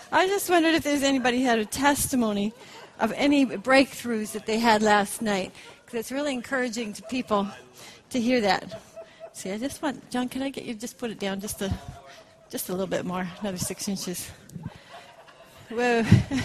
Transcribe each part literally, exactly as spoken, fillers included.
I just wondered if there's anybody who had a testimony of any breakthroughs that they had last night. Because it's really encouraging to people to hear that. See, I just want, John, can I get you to just put it down just a, just a little bit more, another six inches. Whoa.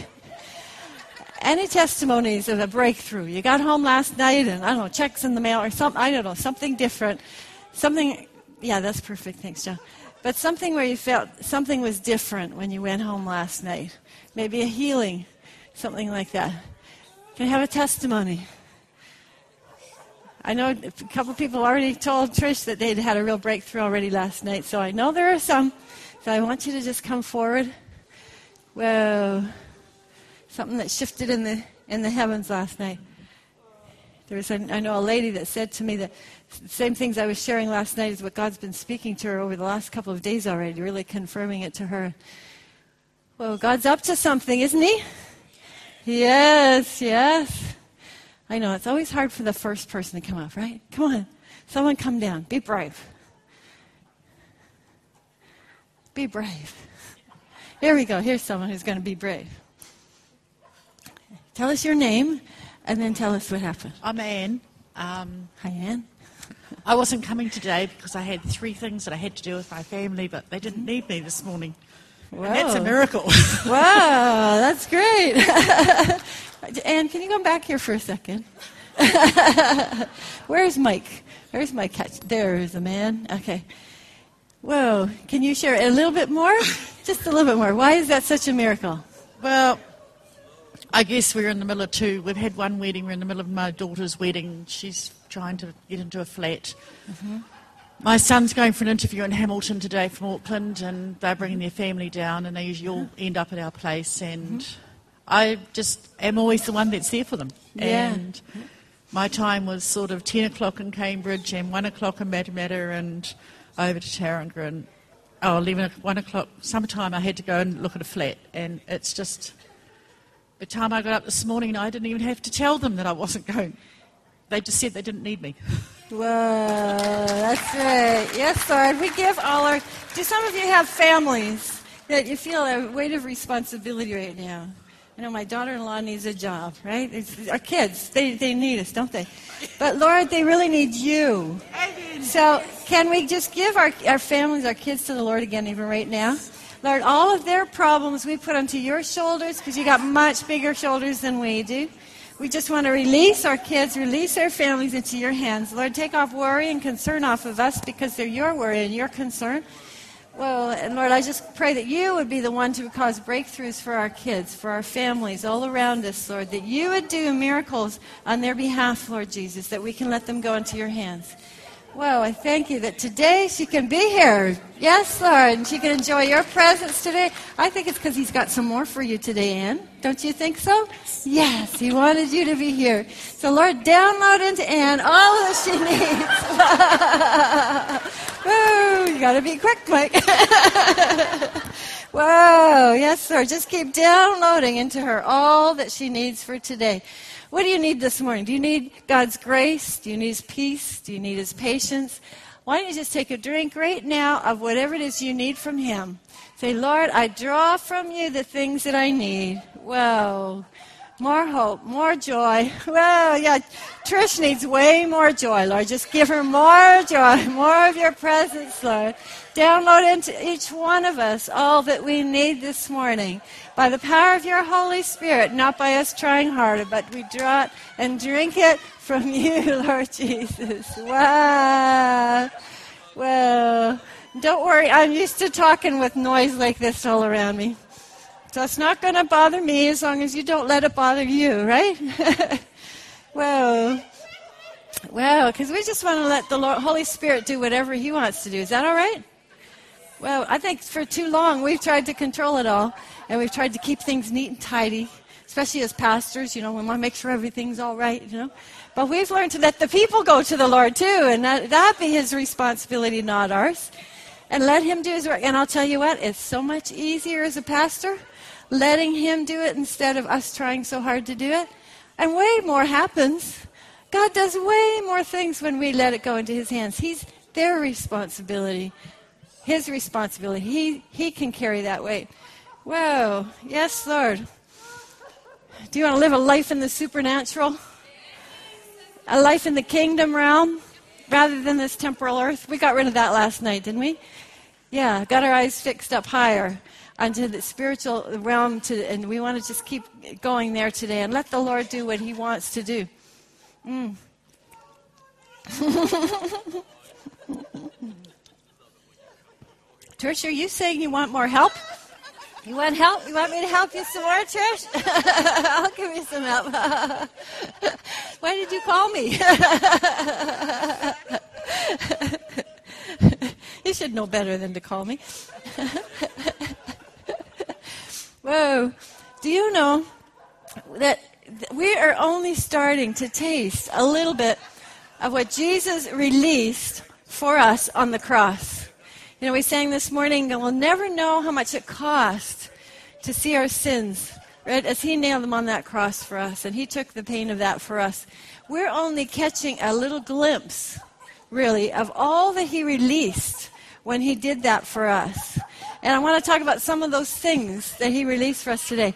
Any testimonies of a breakthrough? You got home last night and, I don't know, checks in the mail or something, I don't know, something different. Something, yeah, that's perfect, thanks, John. But something where you felt something was different when you went home last night. Maybe a healing, something like that. Can I have a testimony? I know a couple of people already told Trish that they'd had a real breakthrough already last night, so I know there are some. So I want you to just come forward. Whoa. Something that shifted in the in the heavens last night. There was, a, I know, a lady that said to me that the same things I was sharing last night is what God's been speaking to her over the last couple of days already, really confirming it to her. Well, God's up to something, isn't He? Yes, yes. I know, it's always hard for the first person to come up, right? Come on. Someone come down. Be brave. Be brave. Here we go. Here's someone who's going to be brave. Tell us your name, and then tell us what happened. I'm Anne. Um, Hi, Anne. I wasn't coming today because I had three things that I had to do with my family, but they didn't need me this morning. Whoa. And that's a miracle. Wow, that's great. Anne, can you come back here for a second? Where's Mike? Where's my catch? There's the man. Okay. Whoa, can you share a little bit more? Just a little bit more. Why is that such a miracle? Well, I guess we're in the middle of two. We've had one wedding. We're in the middle of my daughter's wedding. She's trying to get into a flat. Mm-hmm. My son's going for an interview in Hamilton today from Auckland, and they're bringing their family down, and they usually all end up at our place. And mm-hmm. I just am always the one that's there for them. Yeah. And my time was sort of ten o'clock in Cambridge and one o'clock in Matamata and over to Tauranga. And, oh, eleven, one o'clock, summertime, I had to go and look at a flat. And it's just, by the time I got up this morning, I didn't even have to tell them that I wasn't going. They just said they didn't need me. Whoa, that's great. Yes, Lord, we give all our... Do some of you have families that you feel a weight of responsibility right now? I know my daughter-in-law needs a job, right? It's, our kids, they, they need us, don't they? But, Lord, they really need you. So can we just give our, our families, our kids to the Lord again, even right now? Lord, all of their problems we put onto your shoulders because you got much bigger shoulders than we do. We just want to release our kids, release our families into your hands. Lord, take off worry and concern off of us because they're your worry and your concern. Well, and Lord, I just pray that you would be the one to cause breakthroughs for our kids, for our families all around us, Lord, that you would do miracles on their behalf, Lord Jesus, that we can let them go into your hands. Well, I thank you that today she can be here. Yes, Lord, and she can enjoy your presence today. I think it's because he's got some more for you today, Anne. Don't you think so? Yes, he wanted you to be here. So, Lord, download into Anne all that she needs. Woo, you got to be quick, Mike. Whoa, yes, Lord, just keep downloading into her all that she needs for today. What do you need this morning? Do you need God's grace? Do you need His peace? Do you need His patience? Why don't you just take a drink right now of whatever it is you need from Him? Say, Lord, I draw from you the things that I need. Whoa. More hope, more joy. Well, yeah, Trish needs way more joy, Lord. Just give her more joy, more of your presence, Lord. Download into each one of us all that we need this morning. By the power of your Holy Spirit, not by us trying harder, but we draw it and drink it from you, Lord Jesus. Wow. Well, don't worry. I'm used to talking with noise like this all around me. So it's not going to bother me as long as you don't let it bother you, right? Well, well, because we just want to let the Lord, Holy Spirit do whatever He wants to do. Is that all right? Well, I think for too long we've tried to control it all, and we've tried to keep things neat and tidy, especially as pastors. You know, we want to make sure everything's all right, you know. But we've learned to let the people go to the Lord too, and that, that be His responsibility, not ours. And let Him do His work. And I'll tell you what, it's so much easier as a pastor letting Him do it instead of us trying so hard to do it. And way more happens. God does way more things when we let it go into His hands. He's their responsibility. His responsibility. He he can carry that weight. Whoa. Yes, Lord. Do you want to live a life in the supernatural? A life in the kingdom realm rather than this temporal earth? We got rid of that last night, didn't we? Yeah, got our eyes fixed up higher onto the spiritual realm, to, and we want to just keep going there today and let the Lord do what he wants to do. Mm. Trish, are you saying you want more help? You want help? You want me to help you some more, Trish? I'll give you some help. Why did you call me? You should know better than to call me. Whoa. Do you know that we are only starting to taste a little bit of what Jesus released for us on the cross? You know, we sang this morning, and we'll never know how much it cost to see our sins, right, as he nailed them on that cross for us, and he took the pain of that for us. We're only catching a little glimpse, really, of all that he released when he did that for us. And I want to talk about some of those things that he released for us today.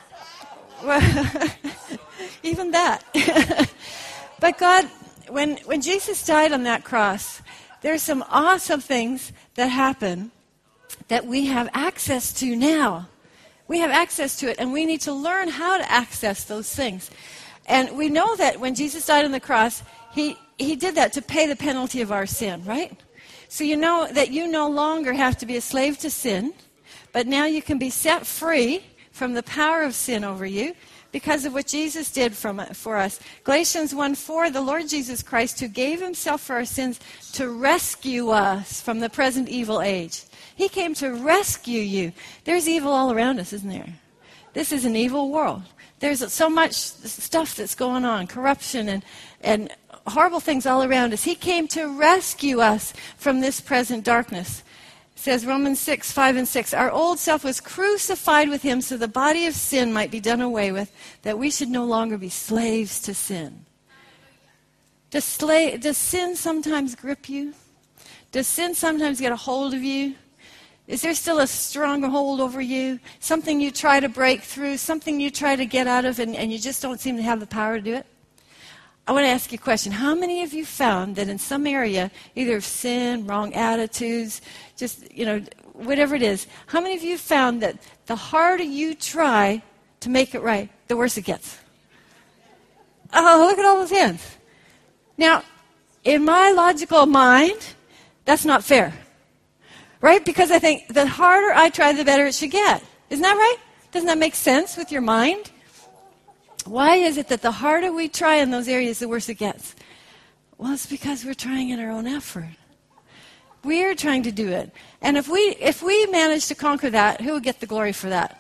Even that. But God, when, when Jesus died on that cross, there's some awesome things that happen that we have access to now. We have access to it, and we need to learn how to access those things. And we know that when Jesus died on the cross, he, he did that to pay the penalty of our sin, right? So you know that you no longer have to be a slave to sin, but now you can be set free from the power of sin over you because of what Jesus did from, for us. Galatians one four, the Lord Jesus Christ, who gave himself for our sins to rescue us from the present evil age. He came to rescue you. There's evil all around us, isn't there? This is an evil world. There's so much stuff that's going on, corruption and, and horrible things all around us. He came to rescue us from this present darkness. It says Romans six, five and six, our old self was crucified with him so the body of sin might be done away with, that we should no longer be slaves to sin. Does, sla- does sin sometimes grip you? Does sin sometimes get a hold of you? Is there still a strong hold over you? Something you try to break through, something you try to get out of, and, and you just don't seem to have the power to do it? I want to ask you a question. How many of you found that in some area, either of sin, wrong attitudes, just, you know, whatever it is, how many of you found that the harder you try to make it right, the worse it gets? Oh, look at all those hands. Now, in my logical mind, that's not fair. Right? Because I think the harder I try, the better it should get. Isn't that right? Doesn't that make sense with your mind? Why is it that the harder we try in those areas, the worse it gets? Well, it's because we're trying in our own effort. We're trying to do it. And if we if we manage to conquer that, who will get the glory for that?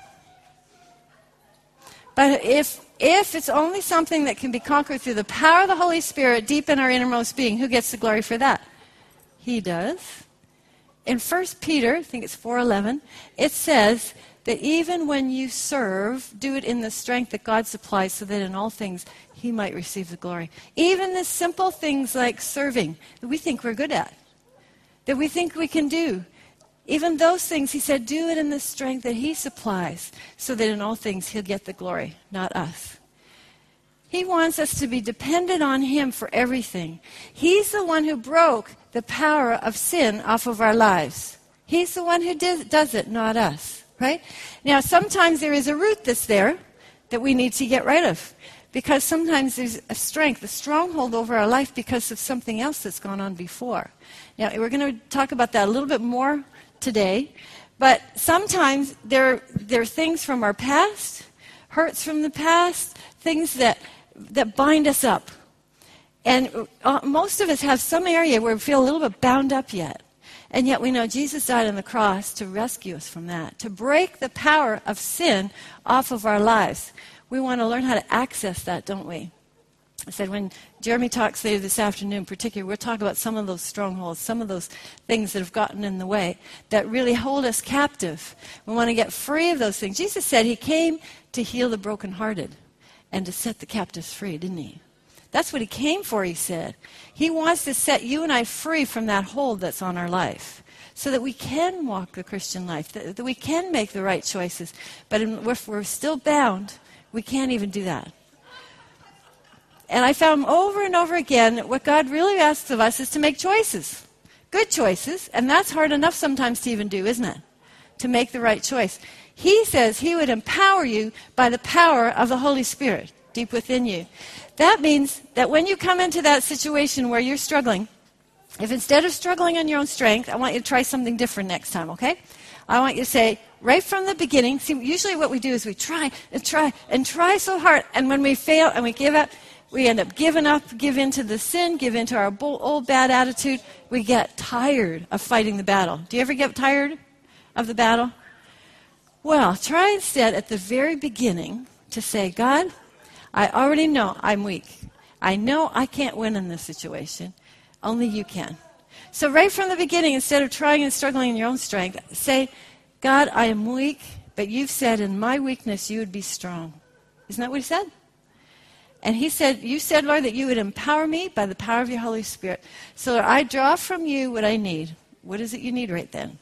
But if if it's only something that can be conquered through the power of the Holy Spirit deep in our innermost being, who gets the glory for that? He does. In First Peter, I think it's four eleven, it says that even when you serve, do it in the strength that God supplies so that in all things he might receive the glory. Even the simple things like serving that we think we're good at, that we think we can do, even those things, he said, do it in the strength that he supplies so that in all things he'll get the glory, not us. He wants us to be dependent on him for everything. He's the one who broke the power of sin off of our lives. He's the one who does, does it, not us. Right? Now, sometimes there is a root that's there that we need to get rid of. Because sometimes there's a strength, a stronghold over our life because of something else that's gone on before. Now, we're going to talk about that a little bit more today. But sometimes there, there are things from our past, hurts from the past, things that, that bind us up. And uh, most of us have some area where we feel a little bit bound up yet. And yet we know Jesus died on the cross to rescue us from that, to break the power of sin off of our lives. We want to learn how to access that, don't we? I said when Jeremy talks later this afternoon, particularly, we'll talk about some of those strongholds, some of those things that have gotten in the way that really hold us captive. We want to get free of those things. Jesus said he came to heal the brokenhearted and to set the captives free, didn't he? That's what he came for, he said. He wants to set you and I free from that hold that's on our life. so that we can walk the Christian life, that, that we can make the right choices. But if we're still bound, we can't even do that. And I found over and over again that what God really asks of us is to make choices, good choices, and that's hard enough sometimes to even do, isn't it? To make the right choice. He says he would empower you by the power of the Holy Spirit deep within you. That means that when you come into that situation where you're struggling, if instead of struggling on your own strength, I want you to try something different next time, okay? I want you to say, right from the beginning, see, usually what we do is we try and try and try so hard, and when we fail and we give up, we end up giving up, give in to the sin, give in to our old bad attitude. We get tired of fighting the battle. Do you ever get tired of the battle? Well, try instead at the very beginning to say, God, I already know I'm weak. I know I can't win in this situation. Only you can. So right from the beginning, instead of trying and struggling in your own strength, say, God, I am weak, but you've said in my weakness you would be strong. Isn't that what he said? And he said, you said, Lord, that you would empower me by the power of your Holy Spirit. So I draw from you what I need. What is it you need right then?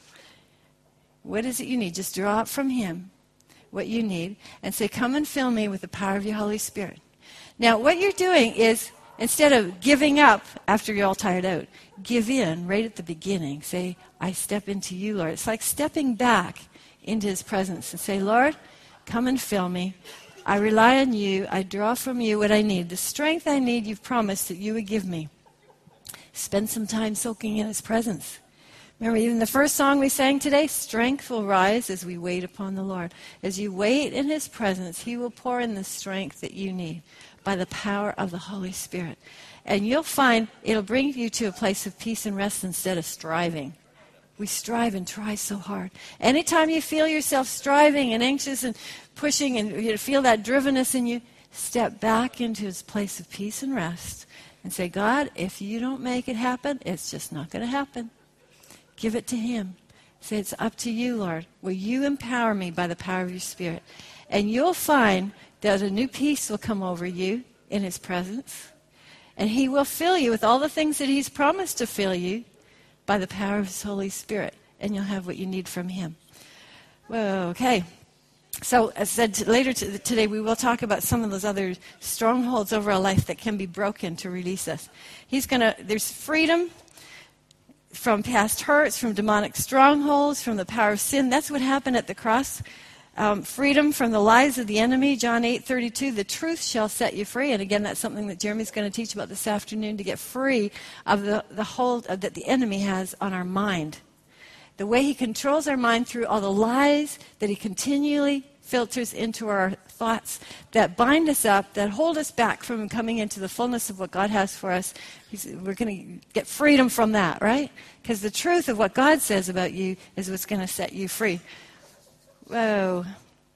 What is it you need? Just draw it from him, what you need, and say, come and fill me with the power of your Holy Spirit. Now, what you're doing is, instead of giving up after you're all tired out, give in right at the beginning. Say, I step into you, Lord. It's like stepping back into his presence and say, Lord, come and fill me. I rely on you. I draw from you what I need. The strength I need, you've promised that you would give me. Spend some time soaking in his presence. Remember, even the first song we sang today, strength will rise as we wait upon the Lord. As you wait in his presence, he will pour in the strength that you need by the power of the Holy Spirit. And you'll find it'll bring you to a place of peace and rest instead of striving. We strive and try so hard. Anytime you feel yourself striving and anxious and pushing and you feel that drivenness in you, step back into his place of peace and rest and say, God, if you don't make it happen, it's just not going to happen. Give it to him. Say, it's up to you, Lord. Will you empower me by the power of your Spirit? And you'll find that a new peace will come over you in his presence. And he will fill you with all the things that he's promised to fill you by the power of his Holy Spirit. And you'll have what you need from him. Well, okay. So, as I said, later t- today we will talk about some of those other strongholds over our life that can be broken to release us. He's going to, there's freedom from past hurts, from demonic strongholds, from the power of sin. That's what happened at the cross. Um, freedom from the lies of the enemy. John eight thirty-two, the truth shall set you free. And again, that's something that Jeremy's going to teach about this afternoon, to get free of the, the hold of, that the enemy has on our mind. The way he controls our mind through all the lies that he continually filters into our thoughts that bind us up, that hold us back from coming into the fullness of what God has for us. He's, we're going to get freedom from that, right? Because the truth of what God says about you is what's going to set you free. Whoa.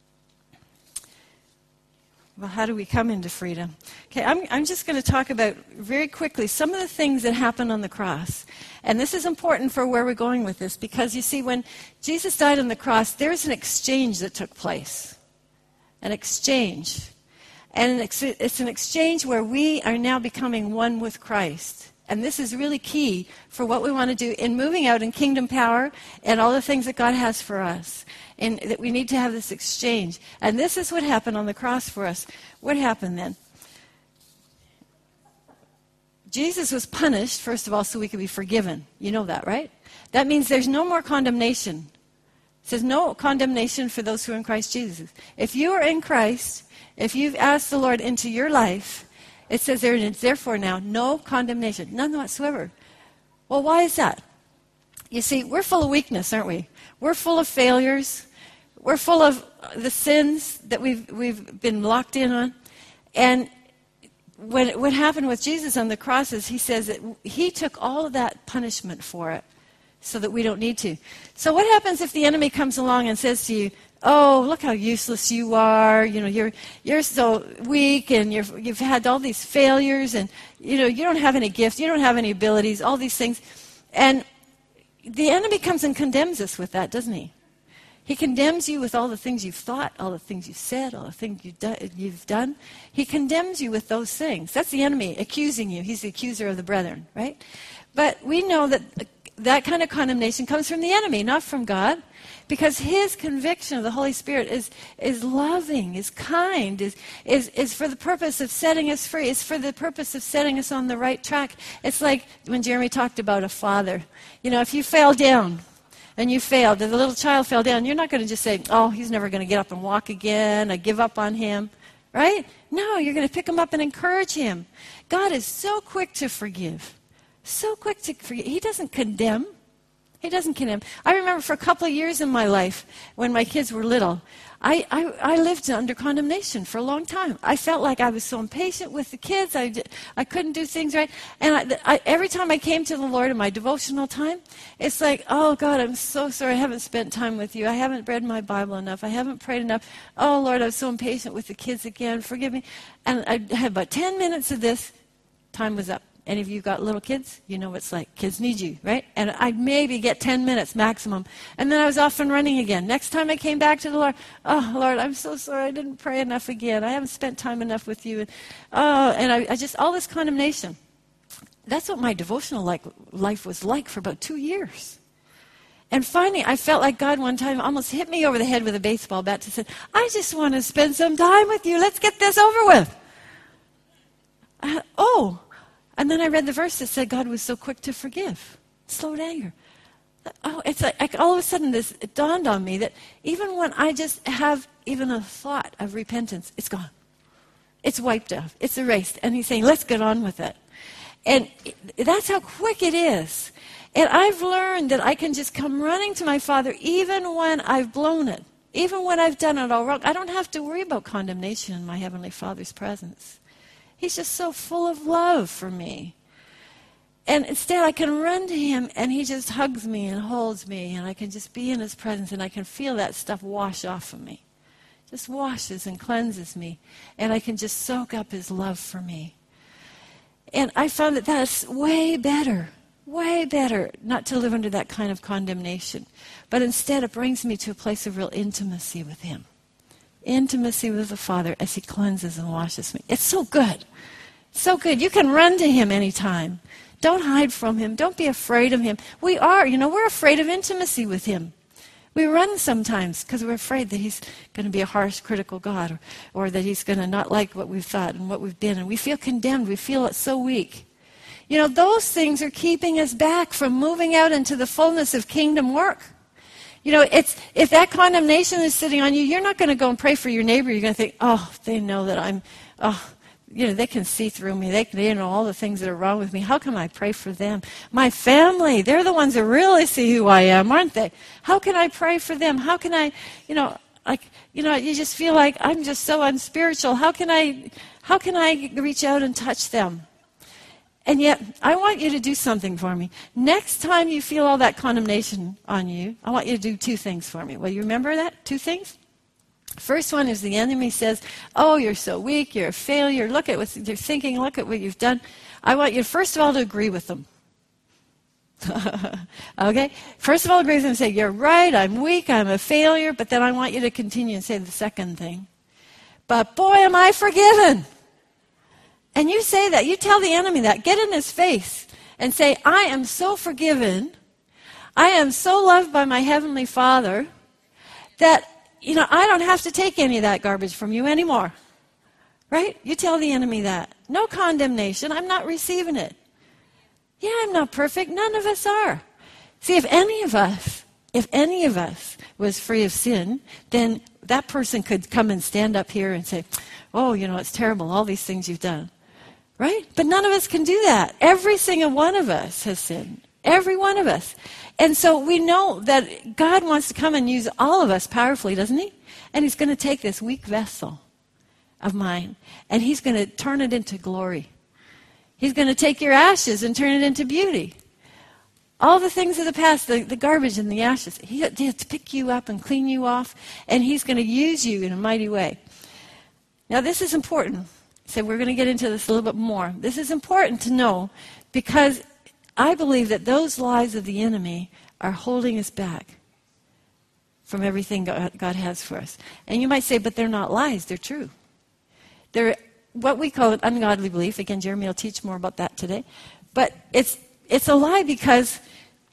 Well, how do we come into freedom? Okay, I'm, I'm just going to talk about very quickly some of the things that happened on the cross. And this is important for where we're going with this, because you see, when Jesus died on the cross, there's an exchange that took place. An exchange. And it's an exchange where we are now becoming one with Christ. And this is really key for what we want to do in moving out in kingdom power and all the things that God has for us. And that we need to have this exchange. And this is what happened on the cross for us. What happened then? Jesus was punished, first of all, so we could be forgiven. You know that, right? That means there's no more condemnation. It says no condemnation for those who are in Christ Jesus. If you are in Christ, if you've asked the Lord into your life, it says there, it's therefore now no condemnation, none whatsoever. Well, why is that? You see, we're full of weakness, aren't we? We're full of failures. We're full of the sins that we've we've been locked in on. And what what happened with Jesus on the cross is he says that he took all of that punishment for it so that we don't need to. So what happens if the enemy comes along and says to you, oh, look how useless you are. You know, you're you're so weak, and you're, you've had all these failures, and you know you don't have any gifts, you don't have any abilities, all these things. And the enemy comes and condemns us with that, doesn't he? He condemns you with all the things you've thought, all the things you've said, all the things you've, do- you've done. He condemns you with those things. That's the enemy accusing you. He's the accuser of the brethren, right? But we know that that kind of condemnation comes from the enemy, not from God. Because his conviction of the Holy Spirit is, is loving, is kind, is, is, is for the purpose of setting us free. It's for the purpose of setting us on the right track. It's like when Jeremy talked about a father. You know, if you fell down and you failed, and the little child fell down, you're not going to just say, oh, he's never going to get up and walk again. I give up on him. Right? No, you're going to pick him up and encourage him. God is so quick to forgive. So quick to forgive. He doesn't condemn. He doesn't condemn. I remember for a couple of years in my life, when my kids were little, I, I, I lived under condemnation for a long time. I felt like I was so impatient with the kids. I, I couldn't do things right. And I, I, every time I came to the Lord in my devotional time, it's like, oh, God, I'm so sorry. I haven't spent time with you. I haven't read my Bible enough. I haven't prayed enough. Oh, Lord, I was so impatient with the kids again. Forgive me. And I had about ten minutes of this. Time was up. Any of you got little kids? You know what it's like. Kids need you, right? And I'd maybe get ten minutes maximum. And then I was off and running again. Next time I came back to the Lord, oh, Lord, I'm so sorry. I didn't pray enough again. I haven't spent time enough with you. And, oh, and I, I just, all this condemnation. That's what my devotional like, life was like for about two years. And finally, I felt like God one time almost hit me over the head with a baseball bat and said, I just want to spend some time with you. Let's get this over with. Uh, oh. And then I read the verse that said God was so quick to forgive, slow to anger. Oh, it's like, like all of a sudden this it dawned on me that even when I just have even a thought of repentance, it's gone. It's wiped off. It's erased. And he's saying, let's get on with it. And that's how quick it is. And I've learned that I can just come running to my Father even when I've blown it, even when I've done it all wrong. I don't have to worry about condemnation in my Heavenly Father's presence. He's just so full of love for me. And instead I can run to him and he just hugs me and holds me and I can just be in his presence and I can feel that stuff wash off of me. Just washes and cleanses me. And I can just soak up his love for me. And I found that that's way better, way better not to live under that kind of condemnation. But instead it brings me to a place of real intimacy with him. Intimacy with the Father as he cleanses and washes me. It's so good. So good. You can run to him anytime. Don't hide from him. Don't be afraid of him. We are, you know, we're afraid of intimacy with him. We run sometimes because we're afraid that he's going to be a harsh, critical God or, or that he's going to not like what we've thought and what we've been. And we feel condemned. We feel it so weak. You know, those things are keeping us back from moving out into the fullness of kingdom work. You know, it's if that condemnation is sitting on you, you're not going to go and pray for your neighbor. You're going to think, oh, they know that I'm, oh, you know, they can see through me. They, they know all the things that are wrong with me. How can I pray for them? My family, they're the ones that really see who I am, aren't they? How can I pray for them? How can I, you know, like, you know, you just feel like I'm just so unspiritual. How can I, how can I reach out and touch them? And yet, I want you to do something for me. Next time you feel all that condemnation on you, I want you to do two things for me. Well, you remember that? Two things? First one is the enemy says, oh, you're so weak, you're a failure, look at what you're thinking, look at what you've done. I want you, first of all, to agree with them. Okay? First of all, agree with them and say, you're right, I'm weak, I'm a failure, but then I want you to continue and say the second thing. But boy, am I forgiven. And you say that, you tell the enemy that, get in his face and say, I am so forgiven, I am so loved by my Heavenly Father that, you know, I don't have to take any of that garbage from you anymore. Right? You tell the enemy that. No condemnation, I'm not receiving it. Yeah, I'm not perfect, none of us are. See, if any of us, if any of us was free of sin, then that person could come and stand up here and say, oh, you know, it's terrible, all these things you've done. Right? But none of us can do that. Every single one of us has sinned. Every one of us. And so we know that God wants to come and use all of us powerfully, doesn't he? And he's going to take this weak vessel of mine and he's going to turn it into glory. He's going to take your ashes and turn it into beauty. All the things of the past, the, the garbage and the ashes, he has to pick you up and clean you off, and he's going to use you in a mighty way. Now, this is important. So we're going to get into this a little bit more. This is important to know because I believe that those lies of the enemy are holding us back from everything God, God has for us. And you might say, but they're not lies, they're true. They're what we call an ungodly belief. Again, Jeremy will teach more about that today. But it's it's a lie because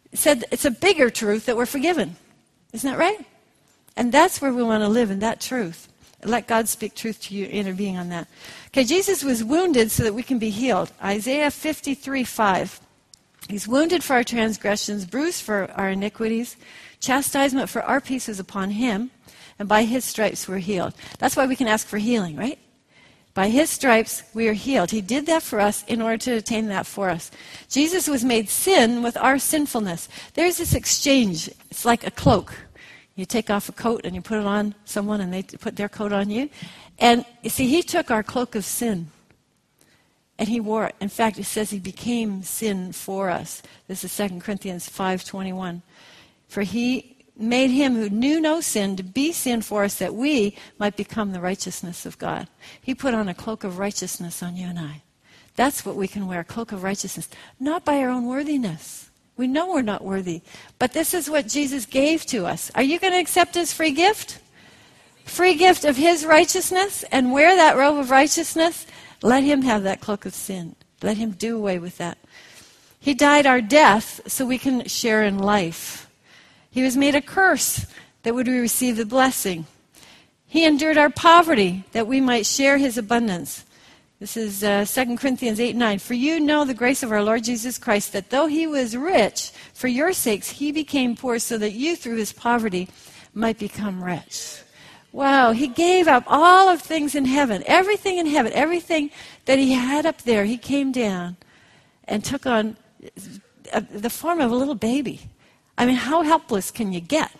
said it's a bigger truth that we're forgiven. Isn't that right? And that's where we want to live, in that truth. Let God speak truth to you, intervening on that. Okay, Jesus was wounded so that we can be healed. Isaiah fifty-three five. He's wounded for our transgressions, bruised for our iniquities. Chastisement for our peace is upon him, and by his stripes we're healed. That's why we can ask for healing, right? By his stripes we are healed. He did that for us in order to attain that for us. Jesus was made sin with our sinfulness. There's this exchange. It's like a cloak. You take off a coat and you put it on someone and they put their coat on you. And you see, he took our cloak of sin and he wore it. In fact, it says he became sin for us. This is Second Corinthians five twenty-one. For he made him who knew no sin to be sin for us, that we might become the righteousness of God. He put on a cloak of righteousness on you and I. That's what we can wear, a cloak of righteousness. Not by our own worthiness. We know we're not worthy. But this is what Jesus gave to us. Are you going to accept his free gift? Free gift of his righteousness, and wear that robe of righteousness? Let him have that cloak of sin. Let him do away with that. He died our death so we can share in life. He was made a curse that would we receive the blessing. He endured our poverty that we might share his abundance. This is uh, Second Corinthians eight nine. For you know the grace of our Lord Jesus Christ, that though he was rich, for your sakes he became poor, so that you through his poverty might become rich. Wow, he gave up all of things in heaven, everything in heaven, everything that he had up there. He came down and took on uh, the form of a little baby. I mean, how helpless can you get?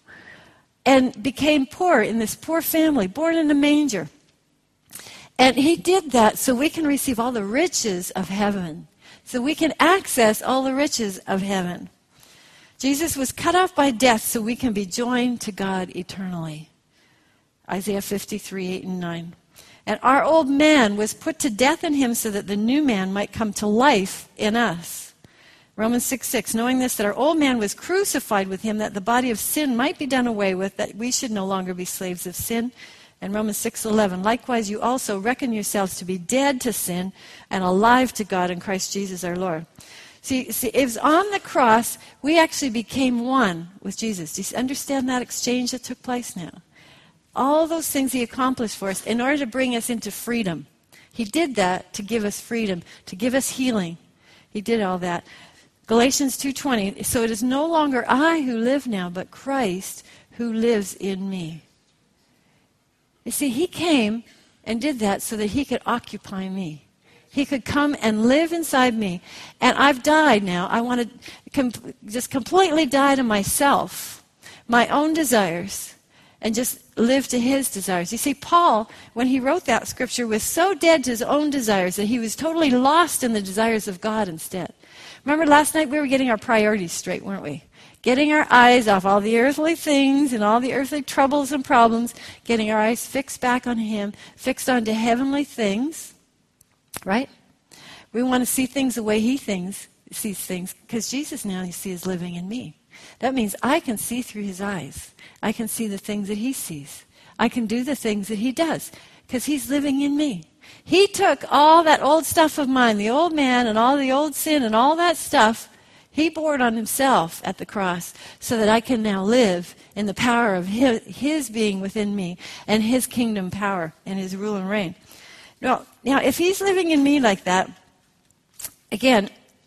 And became poor in this poor family, born in a manger. And he did that so we can receive all the riches of heaven. So we can access all the riches of heaven. Jesus was cut off by death so we can be joined to God eternally. Isaiah fifty-three, eight and nine. And our old man was put to death in him so that the new man might come to life in us. Romans six six, knowing this, that our old man was crucified with him, that the body of sin might be done away with, that we should no longer be slaves of sin. And Romans six eleven, likewise you also reckon yourselves to be dead to sin and alive to God in Christ Jesus our Lord. See, see, it was on the cross we actually became one with Jesus. Do you understand that exchange that took place now? All those things he accomplished for us in order to bring us into freedom. He did that to give us freedom, to give us healing. He did all that. Galatians two twenty, so it is no longer I who live now, but Christ who lives in me. You see, he came and did that so that he could occupy me. He could come and live inside me. And I've died now. I want to com- just completely die to myself, my own desires, and just live to his desires. You see, Paul, when he wrote that scripture, was so dead to his own desires that he was totally lost in the desires of God instead. Remember last night we were getting our priorities straight, weren't we? Getting our eyes off all the earthly things and all the earthly troubles and problems, getting our eyes fixed back on him, fixed onto heavenly things, right? We want to see things the way he thinks, sees things, because Jesus now, you see, is living in me. That means I can see through his eyes. I can see the things that he sees. I can do the things that he does, because he's living in me. He took all that old stuff of mine, the old man and all the old sin and all that stuff, he bore it on himself at the cross so that I can now live in the power of his, his being within me and his kingdom power and his rule and reign. Now, now, if he's living in me like that, again,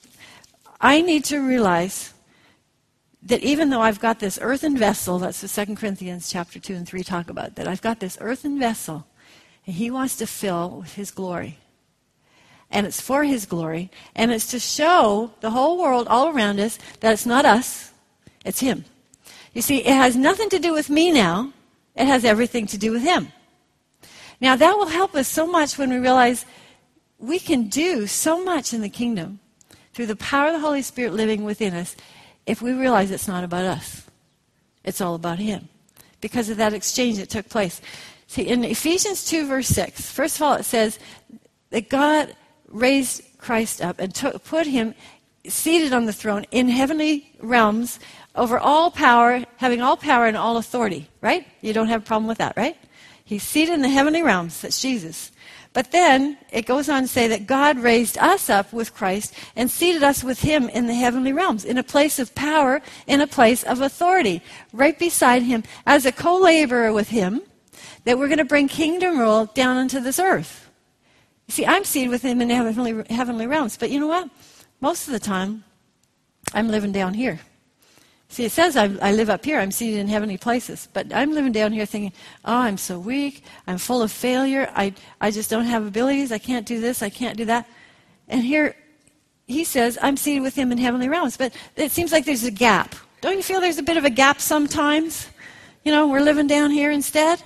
I need to realize that even though I've got this earthen vessel, that's what Second Corinthians chapter two and three talk about, that I've got this earthen vessel, and he wants to fill with his glory. And it's for his glory, and it's to show the whole world all around us that it's not us, it's him. You see, it has nothing to do with me now. It has everything to do with him. Now, that will help us so much when we realize we can do so much in the kingdom through the power of the Holy Spirit living within us if we realize it's not about us. It's all about him because of that exchange that took place. See, in Ephesians two, verse six, first of all, it says that God raised Christ up and took, put him seated on the throne in heavenly realms over all power, having all power and all authority, right? You don't have a problem with that, right? He's seated in the heavenly realms. That's Jesus. But then it goes on to say that God raised us up with Christ and seated us with him in the heavenly realms, in a place of power, in a place of authority, right beside him, as a co-laborer with him, that we're going to bring kingdom rule down into this earth. You see, I'm seated with him in the heavenly, heavenly realms. But you know what? Most of the time, I'm living down here. See, it says I, I live up here. I'm seated in heavenly places. But I'm living down here thinking, oh, I'm so weak. I'm full of failure. I, I just don't have abilities. I can't do this. I can't do that. And here he says, I'm seated with him in heavenly realms. But it seems like there's a gap. Don't you feel there's a bit of a gap sometimes? You know, we're living down here instead.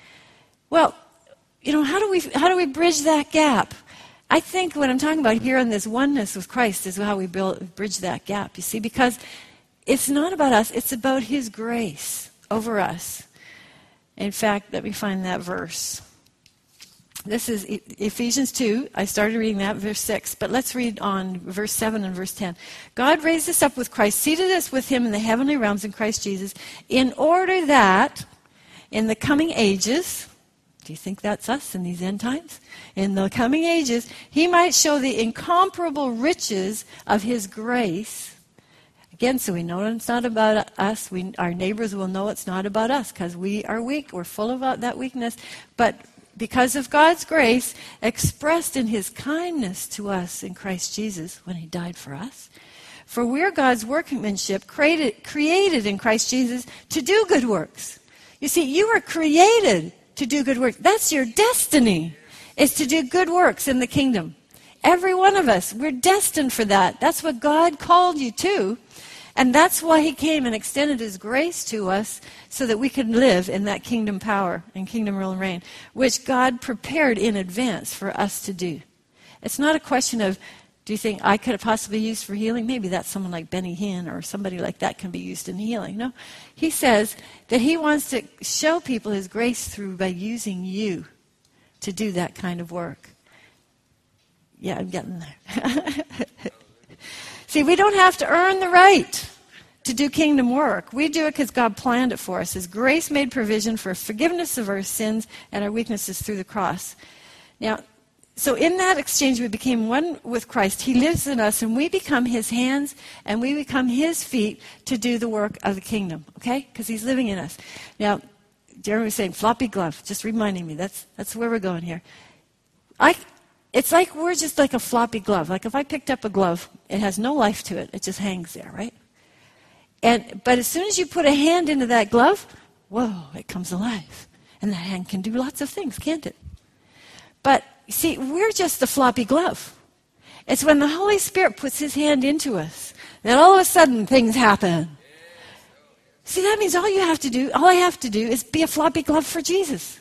Well, you know, how do we how do we bridge that gap? I think what I'm talking about here in this oneness with Christ is how we build, bridge that gap, you see, because it's not about us, it's about his grace over us. In fact, let me find that verse. This is Ephesians two. I started reading that, verse six. But let's read on verse seven and verse ten. God raised us up with Christ, seated us with him in the heavenly realms in Christ Jesus, in order that in the coming ages, do you think that's us in these end times? In the coming ages, he might show the incomparable riches of his grace. Again, so we know it's not about us. We, our neighbors will know it's not about us because we are weak. We're full of that weakness. But because of God's grace expressed in his kindness to us in Christ Jesus when he died for us. For we're God's workmanship created, created in Christ Jesus to do good works. You see, you were created to do good works. That's your destiny, is to do good works in the kingdom. Every one of us, we're destined for that. That's what God called you to. And that's why he came and extended his grace to us so that we could live in that kingdom power and kingdom rule and reign, which God prepared in advance for us to do. It's not a question of, do you think I could have possibly used for healing? Maybe that's someone like Benny Hinn or somebody like that can be used in healing. No, he says that he wants to show people his grace through by using you to do that kind of work. Yeah, I'm getting there. See, we don't have to earn the right to do kingdom work. We do it because God planned it for us. His grace made provision for forgiveness of our sins and our weaknesses through the cross. Now, so in that exchange, we became one with Christ. He lives in us, and we become his hands, and we become his feet to do the work of the kingdom, okay? Because he's living in us. Now, Jeremy was saying floppy glove, just reminding me. That's that's where we're going here. I... It's like we're just like a floppy glove. Like if I picked up a glove, it has no life to it. It just hangs there, right? And but as soon as you put a hand into that glove, whoa, it comes alive. And the hand can do lots of things, can't it? But, see, we're just the floppy glove. It's when the Holy Spirit puts his hand into us that all of a sudden things happen. See, that means all you have to do, all I have to do is be a floppy glove for Jesus.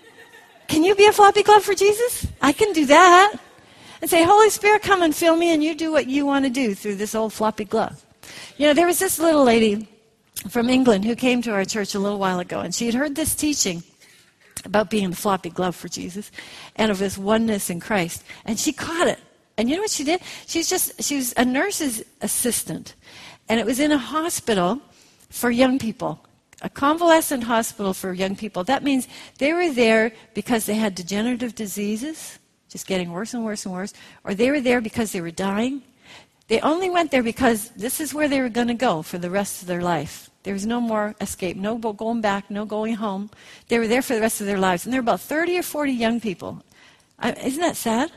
Can you be a floppy glove for Jesus? I can do that. And say, Holy Spirit, come and fill me, and you do what you want to do through this old floppy glove. You know, there was this little lady from England who came to our church a little while ago, and she had heard this teaching about being the floppy glove for Jesus and of his oneness in Christ. And she caught it. And you know what she did? She's just, she was a nurse's assistant. And it was in a hospital for young people. A convalescent hospital for young people. That means they were there because they had degenerative diseases, just getting worse and worse and worse, or they were there because they were dying. They only went there because this is where they were going to go for the rest of their life. There was no more escape, no going back, no going home. They were there for the rest of their lives. And there were about thirty or forty young people. I, isn't that sad?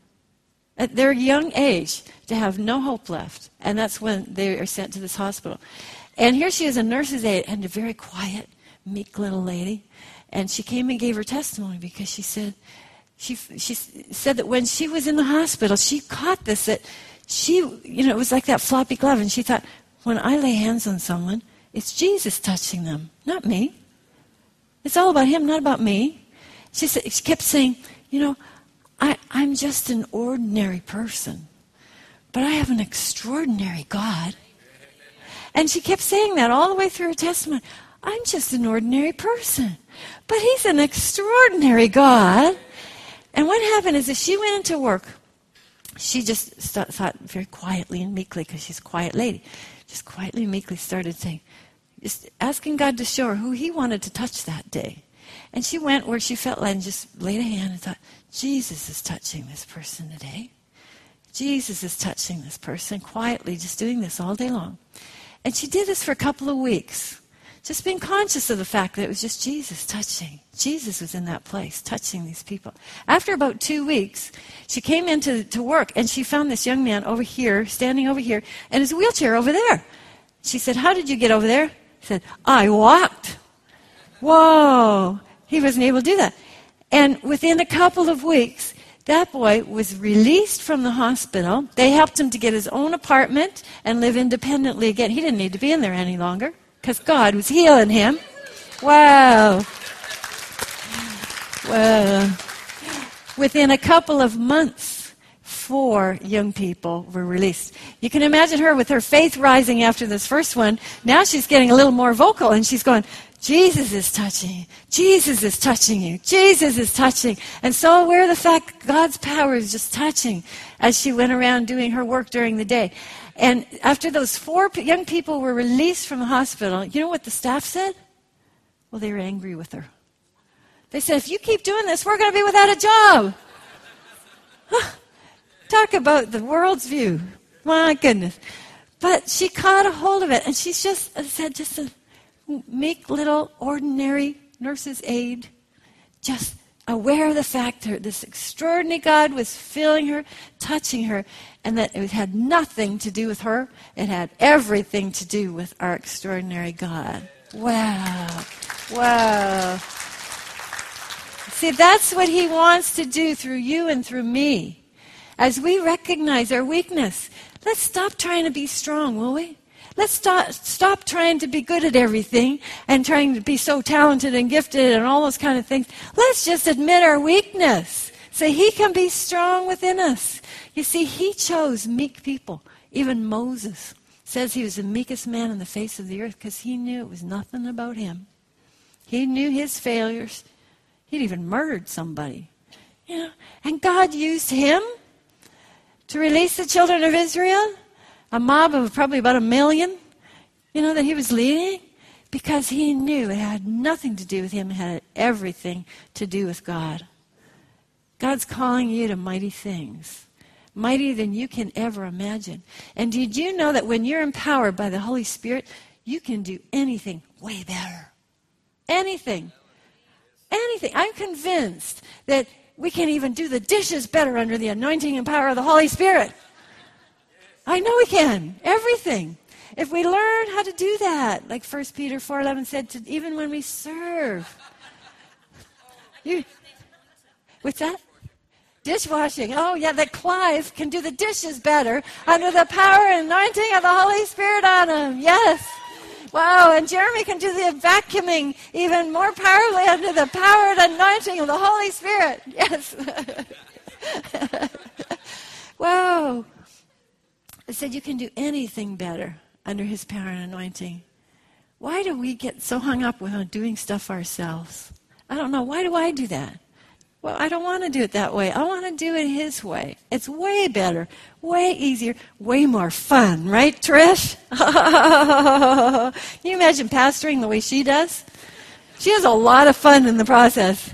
At their young age, to have no hope left. And that's when they are sent to this hospital. And here she is, a nurse's aide, and a very quiet, meek little lady. And she came and gave her testimony because she said, she she said that when she was in the hospital, she caught this, that she, you know, it was like that floppy glove, and she thought, when I lay hands on someone, it's Jesus touching them, not me. It's all about him, not about me. She said, she kept saying, you know, I, I'm just an ordinary person, but I have an extraordinary God. And she kept saying that all the way through her testimony. I'm just an ordinary person, but he's an extraordinary God. And what happened is, as she went into work, she just st- thought very quietly and meekly, because she's a quiet lady, just quietly and meekly started saying, just asking God to show her who he wanted to touch that day. And she went where she felt like and just laid a hand and thought, Jesus is touching this person today. Jesus is touching this person, quietly just doing this all day long. And she did this for a couple of weeks, just being conscious of the fact that it was just Jesus touching. Jesus was in that place, touching these people. After about two weeks, she came into to work, and she found this young man over here, standing over here, and his wheelchair over there. She said, how did you get over there? He said, I walked. Whoa. He wasn't able to do that. And within a couple of weeks, that boy was released from the hospital. They helped him to get his own apartment and live independently again. He didn't need to be in there any longer because God was healing him. Wow. Well, within a couple of months, four young people were released. You can imagine her with her faith rising after this first one. Now she's getting a little more vocal, and she's going, Jesus is touching you. Jesus is touching you. Jesus is touching. And so aware of the fact God's power is just touching as she went around doing her work during the day. And after those four young people were released from the hospital, you know what the staff said? Well, they were angry with her. They said, if you keep doing this, we're going to be without a job. Huh. Talk about the world's view. My goodness. But she caught a hold of it, and she's just, as I said, just a meek little ordinary nurse's aide, just aware of the fact that this extraordinary God was filling her, touching her, and that it had nothing to do with her. It had everything to do with our extraordinary God. Wow. Wow. See, that's what he wants to do through you and through me. As we recognize our weakness, let's stop trying to be strong, will we? Let's stop, stop trying to be good at everything and trying to be so talented and gifted and all those kind of things. Let's just admit our weakness. Say, he can be strong within us. You see, he chose meek people. Even Moses says he was the meekest man on the face of the earth because he knew it was nothing about him. He knew his failures. He'd even murdered somebody. You know, and God used him to release the children of Israel. A mob of probably about a million, you know, that he was leading, because he knew it had nothing to do with him. It had everything to do with God. God's calling you to mighty things, mightier than you can ever imagine. And did you know that when you're empowered by the Holy Spirit, you can do anything way better? Anything. Anything. I'm convinced that we can even do the dishes better under the anointing and power of the Holy Spirit. I know we can. Everything. If we learn how to do that, like First Peter four eleven said, to, even when we serve. You, what's that? Dishwashing. Oh, yeah, that Clive can do the dishes better under the power and anointing of the Holy Spirit on him. Yes. Wow, and Jeremy can do the vacuuming even more powerfully under the power and anointing of the Holy Spirit. Yes. Wow. I said you can do anything better under his power and anointing. Why do we get so hung up with doing stuff ourselves? I don't know. Why do I do that? Well, I don't want to do it that way. I want to do it his way. It's way better, way easier, way more fun. Right, Trish? Can you imagine pastoring the way she does? She has a lot of fun in the process.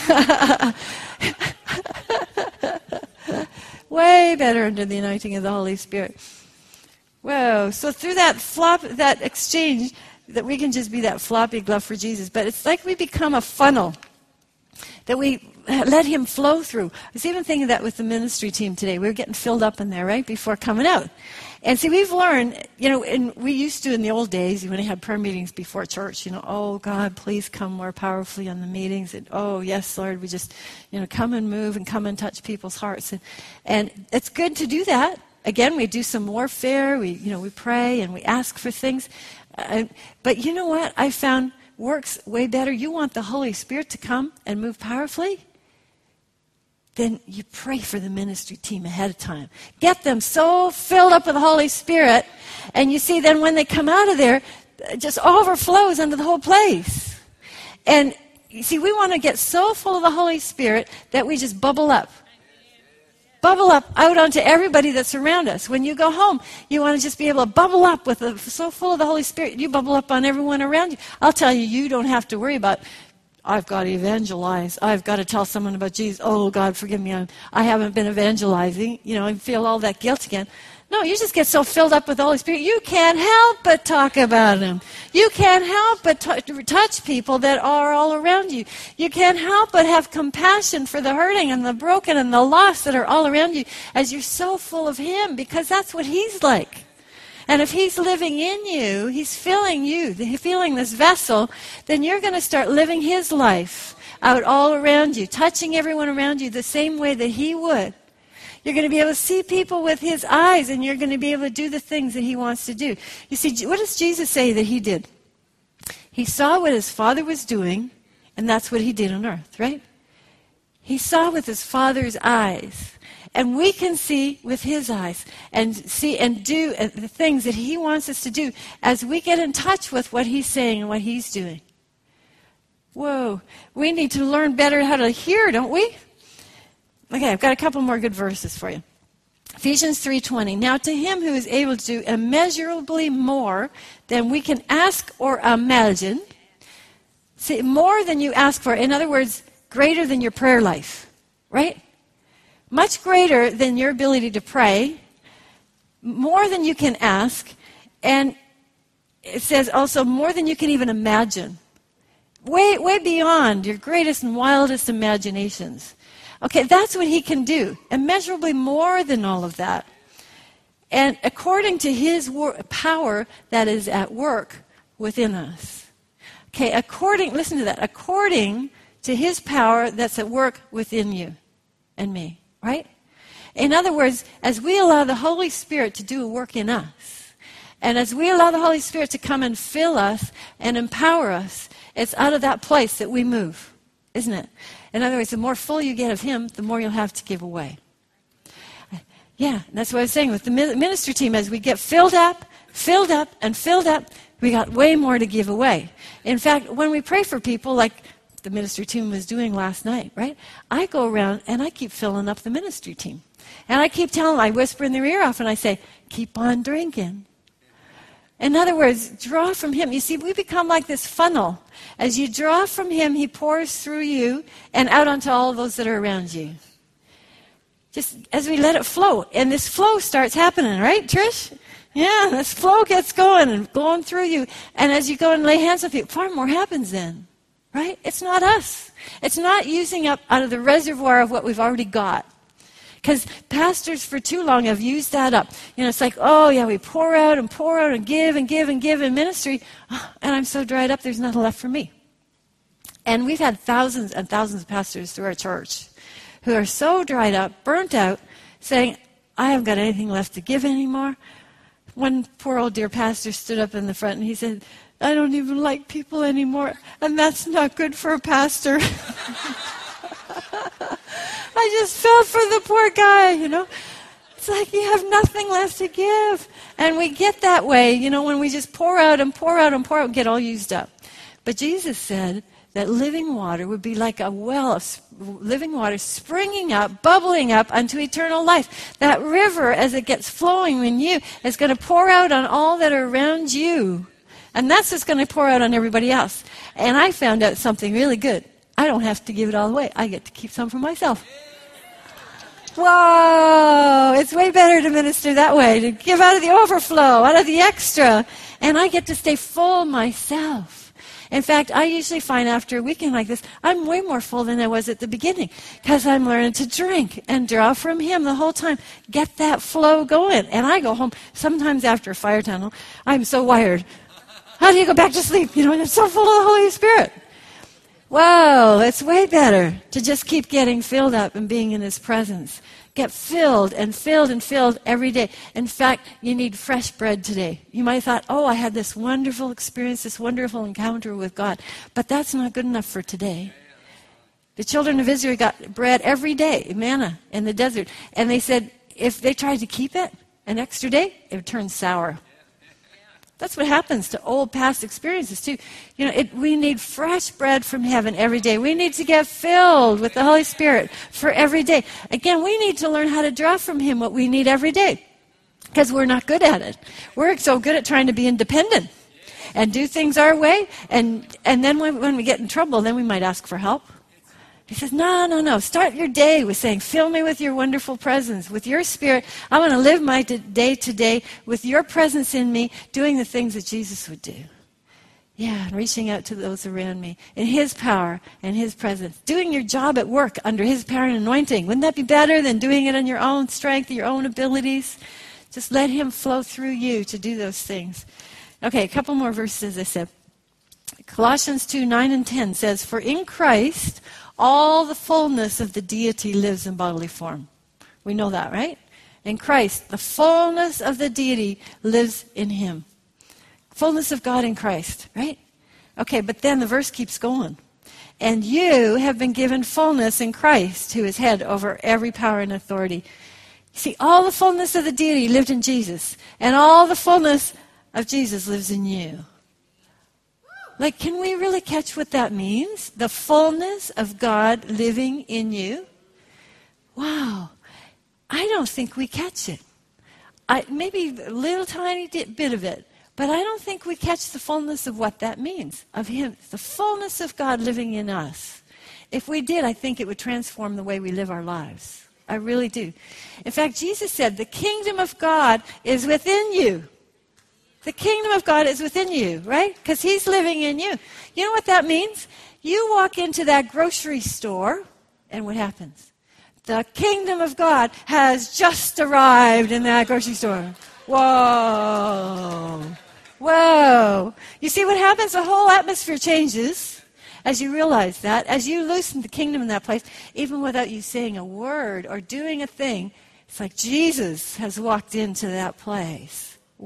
Way better under the anointing of the Holy Spirit. Whoa. So through that flop, that exchange, that we can just be that floppy glove for Jesus. But it's like we become a funnel that we let him flow through. I was even thinking that with the ministry team today. We were getting filled up in there, right, before coming out. And see, we've learned, you know, and we used to in the old days, when we had prayer meetings before church, you know, oh, God, please come more powerfully on the meetings. And, oh, yes, Lord, we just, you know, come and move and come and touch people's hearts. And, and it's good to do that. Again, we do some warfare. We, you know, we pray and we ask for things. Uh, but you know what I found works way better? You want the Holy Spirit to come and move powerfully? Then you pray for the ministry team ahead of time. Get them so filled up with the Holy Spirit, and you see then when they come out of there, it just overflows into the whole place. And you see, we want to get so full of the Holy Spirit that we just bubble up. Bubble up out onto everybody that's around us. When you go home, you want to just be able to bubble up with the, so full of the Holy Spirit, you bubble up on everyone around you. I'll tell you, you don't have to worry about I've got to evangelize. I've got to tell someone about Jesus. Oh, God, forgive me. I'm, I haven't been evangelizing. You know, I feel all that guilt again. No, you just get so filled up with the Holy Spirit, you can't help but talk about Him. You can't help but t- touch people that are all around you. You can't help but have compassion for the hurting and the broken and the lost that are all around you as you're so full of Him, because that's what He's like. And if He's living in you, He's filling you, filling this vessel, then you're going to start living His life out all around you, touching everyone around you the same way that He would. You're going to be able to see people with His eyes, and you're going to be able to do the things that He wants to do. You see, what does Jesus say that He did? He saw what His Father was doing, and that's what He did on earth, right? He saw with His Father's eyes. And we can see with His eyes and see and do the things that He wants us to do as we get in touch with what He's saying and what He's doing. Whoa, we need to learn better how to hear, don't we? Okay, I've got a couple more good verses for you. Ephesians three twenty. Now to Him who is able to do immeasurably more than we can ask or imagine. See, more than you ask for. In other words, greater than your prayer life, right? Much greater than your ability to pray, more than you can ask, and it says also more than you can even imagine. Way, way beyond your greatest and wildest imaginations. Okay, that's what He can do. Immeasurably more than all of that. And according to His wor- power that is at work within us. Okay, according, listen to that. According to His power that's at work within you and me. Right? In other words, as we allow the Holy Spirit to do a work in us, and as we allow the Holy Spirit to come and fill us and empower us, it's out of that place that we move, isn't it? In other words, the more full you get of Him, the more you'll have to give away. Yeah, that's what I was saying with the ministry team. As we get filled up, filled up, and filled up, we got way more to give away. In fact, when we pray for people, like the ministry team was doing last night, right? I go around and I keep filling up the ministry team. And I keep telling them, I whisper in their ear off and I say, keep on drinking. In other words, draw from Him. You see, we become like this funnel. As you draw from Him, He pours through you and out onto all those that are around you. Just as we let it flow. And this flow starts happening, right, Trish? Yeah, this flow gets going and going through you. And as you go and lay hands on people, far more happens then. Right? It's not us. It's not using up out of the reservoir of what we've already got. Because pastors for too long have used that up. You know, it's like, oh yeah, we pour out and pour out and give and give and give in ministry, and I'm so dried up, there's nothing left for me. And we've had thousands and thousands of pastors through our church who are so dried up, burnt out, saying, I haven't got anything left to give anymore. One poor old dear pastor stood up in the front and he said, I don't even like people anymore, and that's not good for a pastor. I just felt for the poor guy, you know. It's like you have nothing left to give. And we get that way, you know, when we just pour out and pour out and pour out and get all used up. But Jesus said that living water would be like a well of living water springing up, bubbling up unto eternal life. That river, as it gets flowing in you, is going to pour out on all that are around you. And that's just going to pour out on everybody else. And I found out something really good. I don't have to give it all away. I get to keep some for myself. Whoa! It's way better to minister that way, to give out of the overflow, out of the extra. And I get to stay full myself. In fact, I usually find after a weekend like this, I'm way more full than I was at the beginning because I'm learning to drink and draw from Him the whole time. Get that flow going. And I go home, sometimes after a fire tunnel, I'm so wired. How do you go back to sleep? You know, I'm so full of the Holy Spirit. Whoa, it's way better to just keep getting filled up and being in His presence. Get filled and filled and filled every day. In fact, you need fresh bread today. You might have thought, oh, I had this wonderful experience, this wonderful encounter with God. But that's not good enough for today. The children of Israel got bread every day, manna in the desert. And they said if they tried to keep it an extra day, it would turn sour. That's what happens to old past experiences too. You know, it, we need fresh bread from heaven every day. We need to get filled with the Holy Spirit for every day. Again, we need to learn how to draw from Him what we need every day because we're not good at it. We're so good at trying to be independent. and do things our way. And, and then when, when we get in trouble, then we might ask for help. He says, no, no, no. Start your day with saying, fill me with your wonderful presence, with your spirit. I want to live my day today with your presence in me, doing the things that Jesus would do. Yeah, and reaching out to those around me in his power and his presence. Doing your job at work under his power and anointing. Wouldn't that be better than doing it on your own strength, your own abilities? Just let him flow through you to do those things. Okay, a couple more verses, as I said. Colossians two, nine and ten says, for in Christ all the fullness of the deity lives in bodily form. We know that, right? In Christ, the fullness of the deity lives in him. Fullness of God in Christ, right? Okay, but then the verse keeps going. And you have been given fullness in Christ, who is head over every power and authority. See, all the fullness of the deity lived in Jesus, and all the fullness of Jesus lives in you. Like, can we really catch what that means? The fullness of God living in you? Wow. I don't think we catch it. I, maybe a little tiny bit of it. But I don't think we catch the fullness of what that means, of him, the fullness of God living in us. If we did, I think it would transform the way we live our lives. I really do. In fact, Jesus said, the kingdom of God is within you. The kingdom of God is within you, right? Because he's living in you. You know what that means? You walk into that grocery store, and what happens? The kingdom of God has just arrived in that grocery store. Whoa. Whoa. You see what happens? The whole atmosphere changes as you realize that. As you loosen the kingdom in that place, even without you saying a word or doing a thing, it's like Jesus has walked into that place.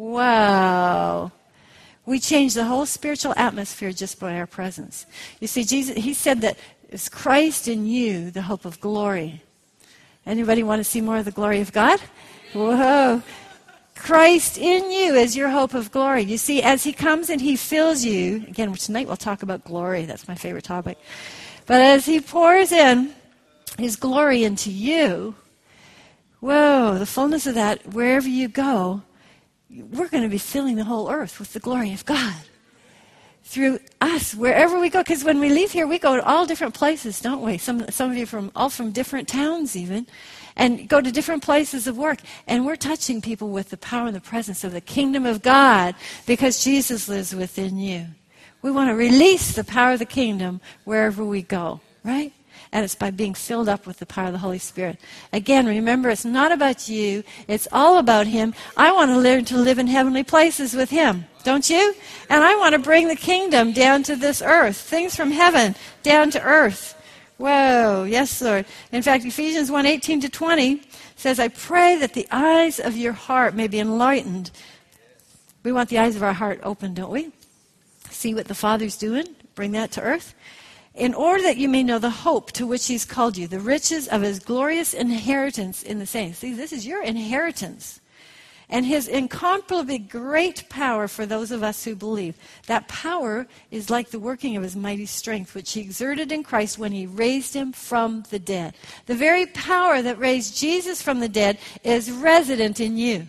Wow. We change the whole spiritual atmosphere just by our presence. You see, Jesus, he said that it's Christ in you, the hope of glory. Anybody want to see more of the glory of God? Whoa. Christ in you is your hope of glory. You see, as he comes and he fills you, again, tonight we'll talk about glory. That's my favorite topic. But as he pours in his glory into you, whoa, the fullness of that, wherever you go, we're going to be filling the whole earth with the glory of God. Through us, wherever we go. Because when we leave here, we go to all different places, don't we? Some, some of you from all from different towns even. And go to different places of work. And we're touching people with the power and the presence of the kingdom of God because Jesus lives within you. We want to release the power of the kingdom wherever we go, right? And it's by being filled up with the power of the Holy Spirit. Again, remember, it's not about you. It's all about him. I want to learn to live in heavenly places with him. Don't you? And I want to bring the kingdom down to this earth. Things from heaven down to earth. Whoa, yes, Lord. In fact, Ephesians one, eighteen to twenty says, I pray that the eyes of your heart may be enlightened. We want the eyes of our heart open, don't we? See what the Father's doing. Bring that to earth. In order that you may know the hope to which he's called you, the riches of his glorious inheritance in the saints. See, this is your inheritance. And his incomparably great power for those of us who believe. That power is like the working of his mighty strength, which he exerted in Christ when he raised him from the dead. The very power that raised Jesus from the dead is resident in you.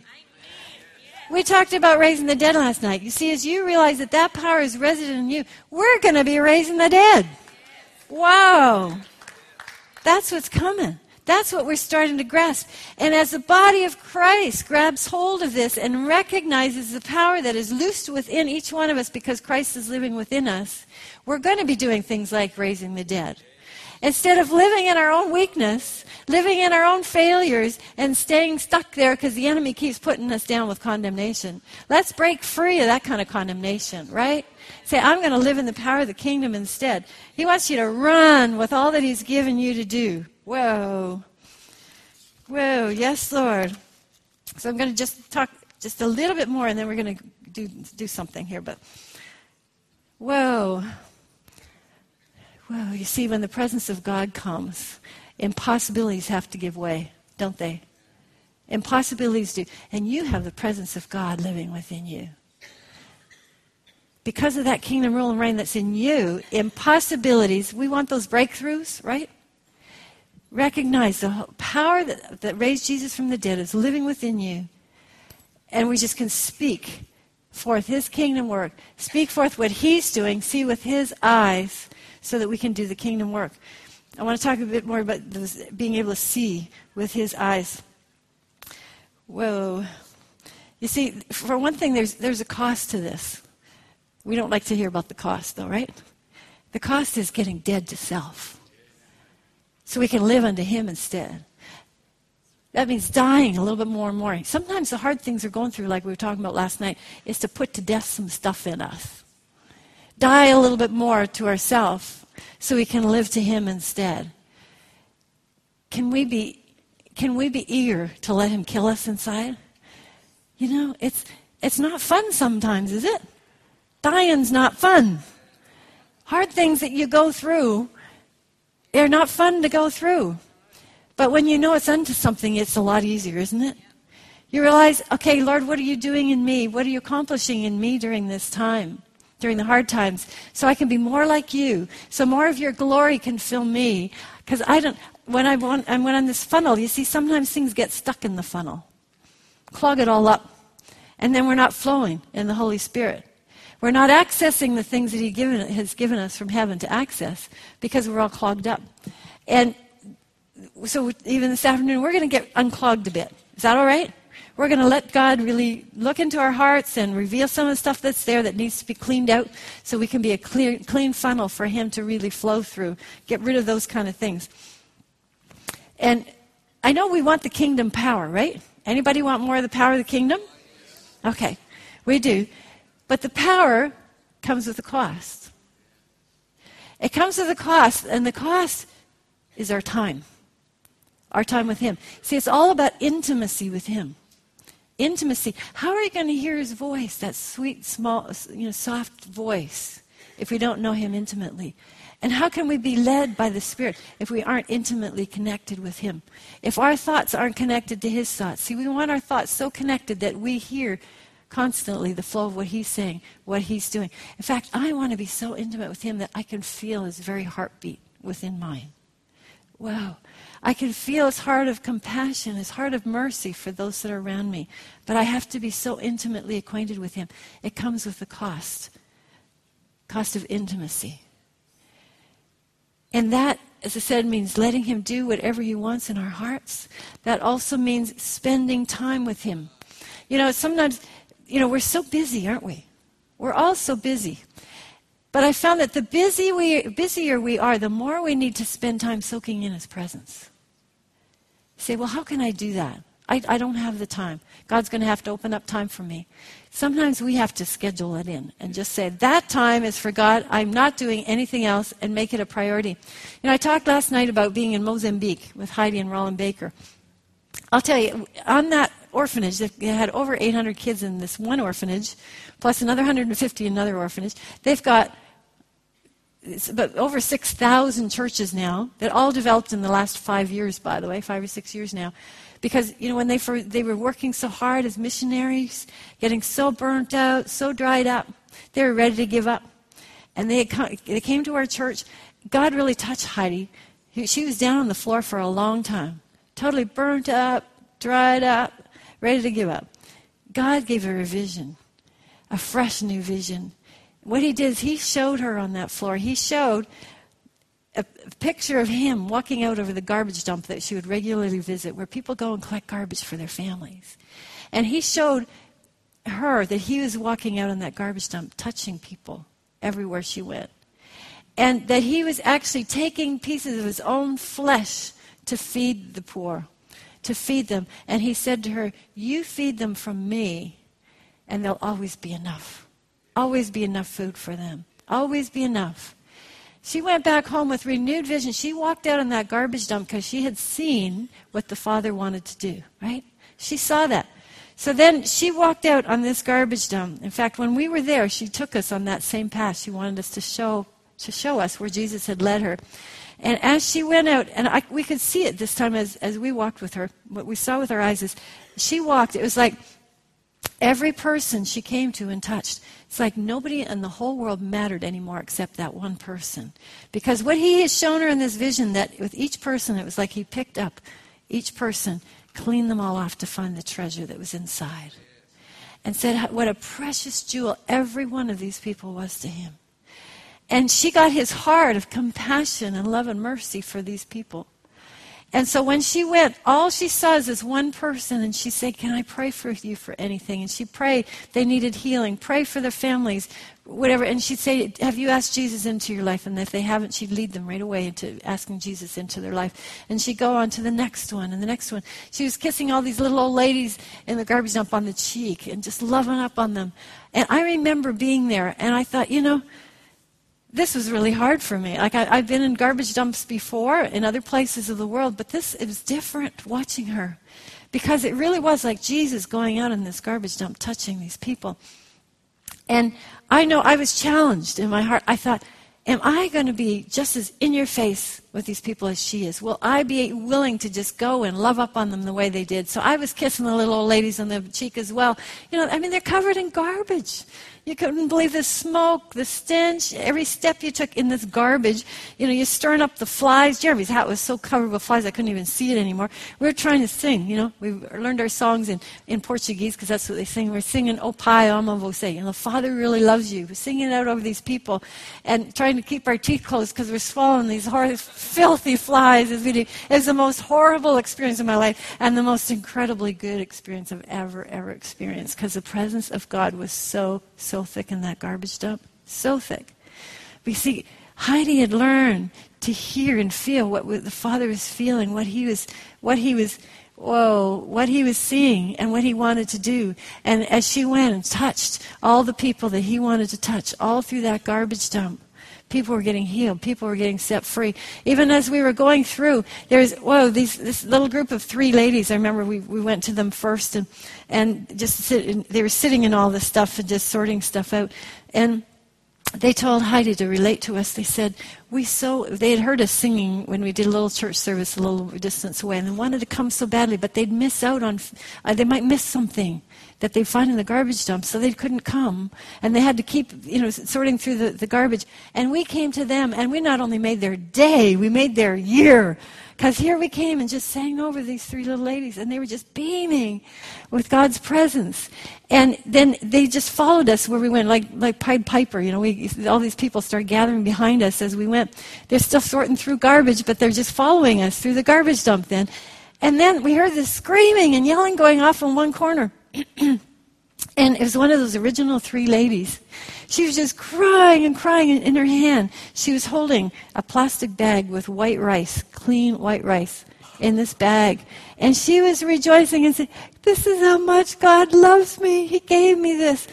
We talked about raising the dead last night. You see, as you realize that that power is resident in you, we're going to be raising the dead. Wow. That's what's coming. That's what we're starting to grasp. And as the body of Christ grabs hold of this and recognizes the power that is loosed within each one of us because Christ is living within us, we're going to be doing things like raising the dead. Instead of living in our own weakness, living in our own failures, and staying stuck there because the enemy keeps putting us down with condemnation. Let's break free of that kind of condemnation, right? Say, I'm going to live in the power of the kingdom instead. He wants you to run with all that he's given you to do. Whoa. Whoa, yes, Lord. So I'm going to just talk just a little bit more, and then we're going to do, do something here. But whoa. Whoa, you see, when the presence of God comes, impossibilities have to give way, don't they? Impossibilities do. And you have the presence of God living within you. Because of that kingdom rule and reign that's in you, impossibilities, we want those breakthroughs, right? Recognize the power that, that raised Jesus from the dead is living within you. And we just can speak forth his kingdom work. Speak forth what he's doing. See with his eyes so that we can do the kingdom work. I want to talk a bit more about this, being able to see with his eyes. Whoa. You see, for one thing, there's there's a cost to this. We don't like to hear about the cost, though, right? The cost is getting dead to self, so we can live unto him instead. That means dying a little bit more and more. Sometimes the hard things we're going through, like we were talking about last night, is to put to death some stuff in us. Die a little bit more to ourselves so we can live to him instead. Can we be, can we be eager to let him kill us inside? You know, it's it's not fun sometimes, is it? Dying's not fun. Hard things that you go through, they're not fun to go through. But when you know it's unto something, it's a lot easier, isn't it? You realize, okay, Lord, what are you doing in me? What are you accomplishing in me during this time, during the hard times, so I can be more like you, so more of your glory can fill me? Because I don't, when I want, I'm when I'm this funnel, you see, sometimes things get stuck in the funnel, clog it all up, and then we're not flowing in the Holy Spirit. We're not accessing the things that He given, has given us from heaven to access because we're all clogged up. And so even this afternoon, we're going to get unclogged a bit. Is that all right? We're going to let God really look into our hearts and reveal some of the stuff that's there that needs to be cleaned out so we can be a clear, clean funnel for Him to really flow through. Get rid of those kind of things. And I know we want the kingdom power, right? Anybody want more of the power of the kingdom? Okay, we do. But the power comes with a cost. It comes with a cost, and the cost is our time. Our time with Him. See, it's all about intimacy with Him. Intimacy. How are you going to hear His voice, that sweet, small, you know, soft voice, if we don't know Him intimately? And how can we be led by the Spirit if we aren't intimately connected with Him? If our thoughts aren't connected to His thoughts. See, we want our thoughts so connected that we hear constantly the flow of what He's saying, what He's doing. In fact, I want to be so intimate with Him that I can feel His very heartbeat within mine. Wow. I can feel His heart of compassion, His heart of mercy for those that are around me. But I have to be so intimately acquainted with Him. It comes with a cost. Cost of intimacy. And that, as I said, means letting Him do whatever He wants in our hearts. That also means spending time with Him. You know, sometimes, you know, we're so busy, aren't we? We're all so busy. But I found that the busy we, busier we are, the more we need to spend time soaking in His presence. You say, well, how can I do that? I, I don't have the time. God's going to have to open up time for me. Sometimes we have to schedule it in and just say, that time is for God. I'm not doing anything else, and make it a priority. You know, I talked last night about being in Mozambique with Heidi and Roland Baker. I'll tell you, on that orphanage, they had over eight hundred kids in this one orphanage, plus another one hundred fifty in another orphanage. They've got it's about over six thousand churches now that all developed in the last five years, by the way, five or six years now. Because, you know, when they for, they were working so hard as missionaries, getting so burnt out, so dried up, they were ready to give up. And they, had come, they came to our church. God really touched Heidi. She was down on the floor for a long time, totally burnt up, dried up, ready to give up. God gave her a vision, a fresh new vision. What He did is He showed her on that floor. He showed a picture of Him walking out over the garbage dump that she would regularly visit, where people go and collect garbage for their families. And He showed her that He was walking out on that garbage dump, touching people everywhere she went. And that He was actually taking pieces of His own flesh to feed the poor, to feed them. And He said to her, you feed them from me, and there'll always be enough. Always be enough food for them. Always be enough. She went back home with renewed vision. She walked out on that garbage dump because she had seen what the Father wanted to do, right? She saw that. So then she walked out on this garbage dump. In fact, when we were there, she took us on that same path. She wanted us to show to show us where Jesus had led her. And as she went out, and I, we could see it this time as, as we walked with her, what we saw with our eyes is she walked. It was like every person she came to and touched, it's like nobody in the whole world mattered anymore except that one person. Because what He has shown her in this vision, that with each person, it was like He picked up each person, cleaned them all off to find the treasure that was inside. and said what a precious jewel every one of these people was to him. And she got his heart of compassion and love and mercy for these people. And so when she went, all she saw is this one person, and she said, can I pray for you for anything? And she prayed. They needed healing. Pray for their families, whatever. And she'd say, have you asked Jesus into your life? And if they haven't, she'd lead them right away into asking Jesus into their life. And she'd go on to the next one and the next one. She was kissing all these little old ladies in the garbage dump on the cheek and just loving up on them. And I remember being there, and I thought, you know, this was really hard for me. Like I, I've been in garbage dumps before in other places of the world, but this, it was different watching her. Because it really was like Jesus going out in this garbage dump, touching these people. And I know I was challenged in my heart. I thought, am I going to be just as in your face with these people as she is? Will I be willing to just go and love up on them the way they did? So I was kissing the little old ladies on the cheek as well. You know, I mean, they're covered in garbage. You couldn't believe the smoke, the stench, every step you took in this garbage. You know, you're stirring up the flies. Jeremy's hat was so covered with flies I couldn't even see it anymore. We were trying to sing, you know. We learned our songs in, in Portuguese because that's what they sing. We're singing, O Pai, amo você. You know, the Father really loves you. We're singing it out over these people and trying to keep our teeth closed because we're swallowing these hor- filthy flies as we do. It was the most horrible experience of my life and the most incredibly good experience I've ever, ever experienced because the presence of God was so, so so thick in that garbage dump, so thick. But you see, Heidi had learned to hear and feel what the Father was feeling, what he was, what he was, whoa, what he was seeing, and what he wanted to do. And as she went and touched all the people that he wanted to touch, all through that garbage dump, people were getting healed. People were getting set free. Even as we were going through, there's, whoa, these, this little group of three ladies. I remember we, we went to them first and, and just sit, and they were sitting in all this stuff and just sorting stuff out. And they told Heidi to relate to us. They said, we so, they had heard us singing when we did a little church service a little distance away, and they wanted to come so badly, but they'd miss out on, uh, they might miss something that they'd find in the garbage dump, so they couldn't come. And they had to keep, you know, sorting through the, the garbage. And we came to them, and we not only made their day, we made their year. Because here we came and just sang over these three little ladies, and they were just beaming with God's presence. And then they just followed us where we went, like like Pied Piper. You know, we, all these people started gathering behind us as we went. They're still sorting through garbage, but they're just following us through the garbage dump then. And then we heard this screaming and yelling going off in one corner. And it was one of those original three ladies. She was just crying and crying. In, in her hand, she was holding a plastic bag with white rice, clean white rice, in this bag. And she was rejoicing and saying, this is how much God loves me. He gave me this.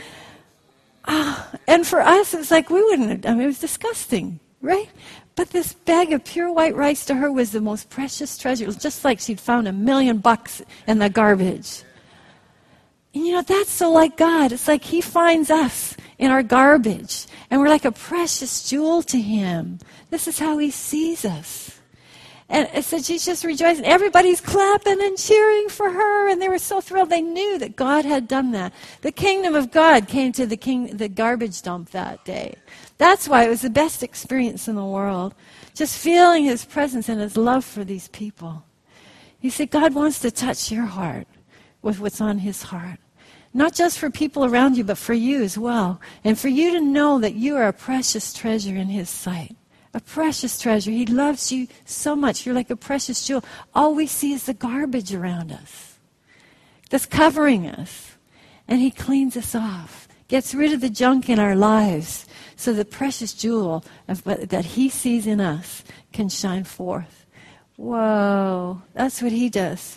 Oh, and for us, it was like we wouldn't have, I mean, it was disgusting, right? But this bag of pure white rice to her was the most precious treasure. It was just like she'd found a million bucks in the garbage. And you know, that's so like God. It's like he finds us in our garbage. And we're like a precious jewel to him. This is how he sees us. And it said she's just rejoicing. Everybody's clapping and cheering for her. And they were so thrilled. They knew that God had done that. The kingdom of God came to the king, the garbage dump that day. That's why it was the best experience in the world. Just feeling his presence and his love for these people. You see, God wants to touch your heart with what's on his heart. Not just for people around you, but for you as well. And for you to know that you are a precious treasure in his sight. A precious treasure. He loves you so much. You're like a precious jewel. All we see is the garbage around us that's covering us. And he cleans us off. Gets rid of the junk in our lives. So the precious jewel of, that he sees in us can shine forth. Whoa. That's what he does.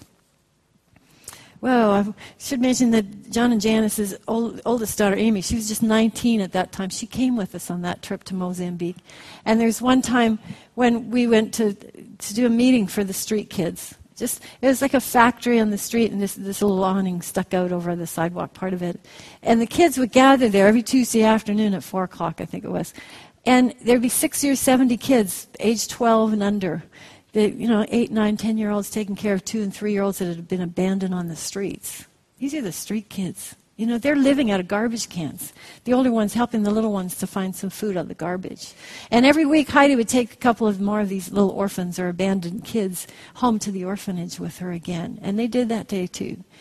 Well, I should mention that John and Janice's old, oldest daughter, Amy, she was just nineteen at that time. She came with us on that trip to Mozambique. And there's one time when we went to to do a meeting for the street kids. Just it was like a factory on the street, and this, this little awning stuck out over the sidewalk, part of it. And the kids would gather there every Tuesday afternoon at four o'clock, I think it was. And there'd be sixty or seventy kids, age twelve and under. The, you know, eight, nine, ten-year-olds taking care of two and three-year-olds that had been abandoned on the streets. These are the street kids. You know, they're living out of garbage cans. The older ones helping the little ones to find some food out of the garbage. And every week, Heidi would take a couple of more of these little orphans or abandoned kids home to the orphanage with her again. And they did that day, too.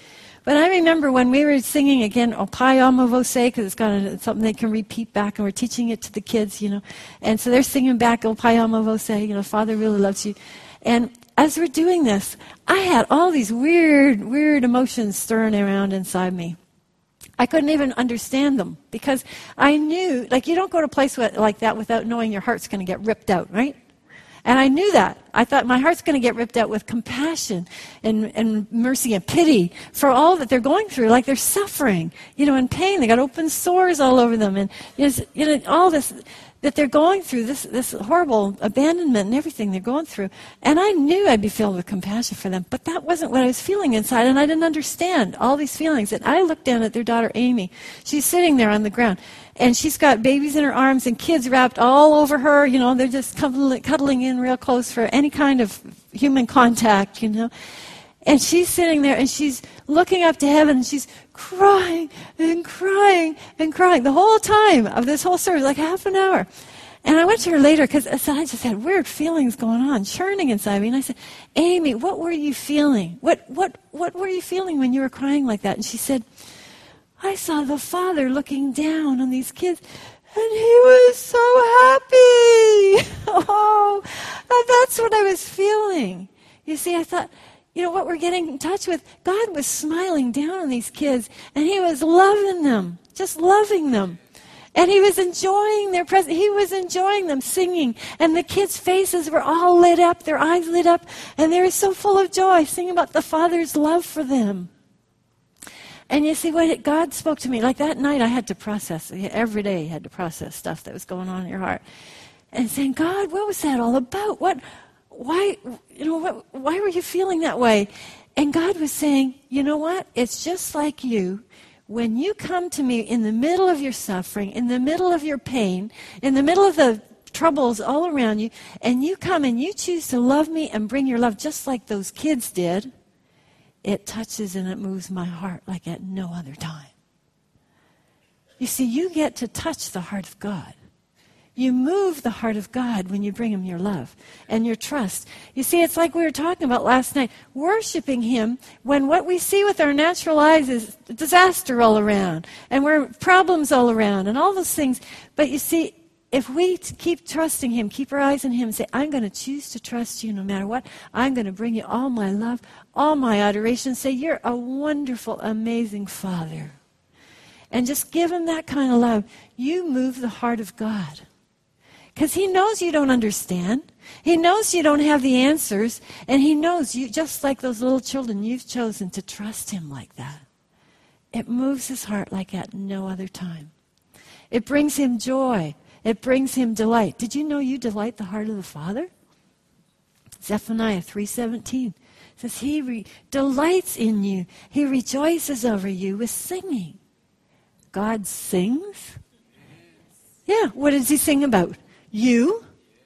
But I remember when we were singing again, O Pai Amo Vose, because it's got a, something they can repeat back, and we're teaching it to the kids, you know. And so they're singing back, O Pai Amo Vose, you know, Father really loves you. And as we're doing this, I had all these weird, weird emotions stirring around inside me. I couldn't even understand them because I knew, like, you don't go to a place like that without knowing your heart's going to get ripped out, right? And I knew that. I thought my heart's going to get ripped out with compassion and, and mercy and pity for all that they're going through. Like they're suffering, you know, in pain. They got open sores all over them. And, you know, you know all this that they're going through, this, this horrible abandonment and everything they're going through. And I knew I'd be filled with compassion for them. But that wasn't what I was feeling inside. And I didn't understand all these feelings. And I looked down at their daughter, Amy. She's sitting there on the ground. And she's got babies in her arms and kids wrapped all over her. You know, they're just cuddling in real close for any kind of human contact, you know. And she's sitting there and she's looking up to heaven and she's crying and crying and crying the whole time of this whole service, like half an hour. And I went to her later because I just had weird feelings going on, churning inside me. And I said, Amy, what were you feeling? What, what, what were you feeling when you were crying like that? And she said, I saw the Father looking down on these kids, and he was so happy. Oh, that's what I was feeling. You see, I thought, you know, what we're getting in touch with, God was smiling down on these kids, and he was loving them, just loving them. And he was enjoying their presence. He was enjoying them singing. And the kids' faces were all lit up, their eyes lit up, and they were so full of joy, singing about the Father's love for them. And you see, when God spoke to me, like that night I had to process, every day you had to process stuff that was going on in your heart. And saying, God, what was that all about? What, why, you know, what, why were you feeling that way? And God was saying, you know what? It's just like you. When you come to me in the middle of your suffering, in the middle of your pain, in the middle of the troubles all around you, and you come and you choose to love me and bring your love just like those kids did, it touches and it moves my heart like at no other time. You see, you get to touch the heart of God. You move the heart of God when you bring him your love and your trust. You see, it's like we were talking about last night, worshiping him when what we see with our natural eyes is disaster all around, and we're problems all around, and all those things. But you see, if we keep trusting him, keep our eyes on him, and say, I'm going to choose to trust you no matter what. I'm going to bring you all my love, all my adoration. Say, you're a wonderful, amazing Father. And just give him that kind of love. You move the heart of God. Because he knows you don't understand. He knows you don't have the answers. And he knows you, just like those little children, you've chosen to trust him like that. It moves his heart like at no other time. It brings him joy. It brings him delight. Did you know you delight the heart of the Father? Zephaniah three seventeen says he re- delights in you. He rejoices over you with singing. God sings? Yeah, what does he sing about? You?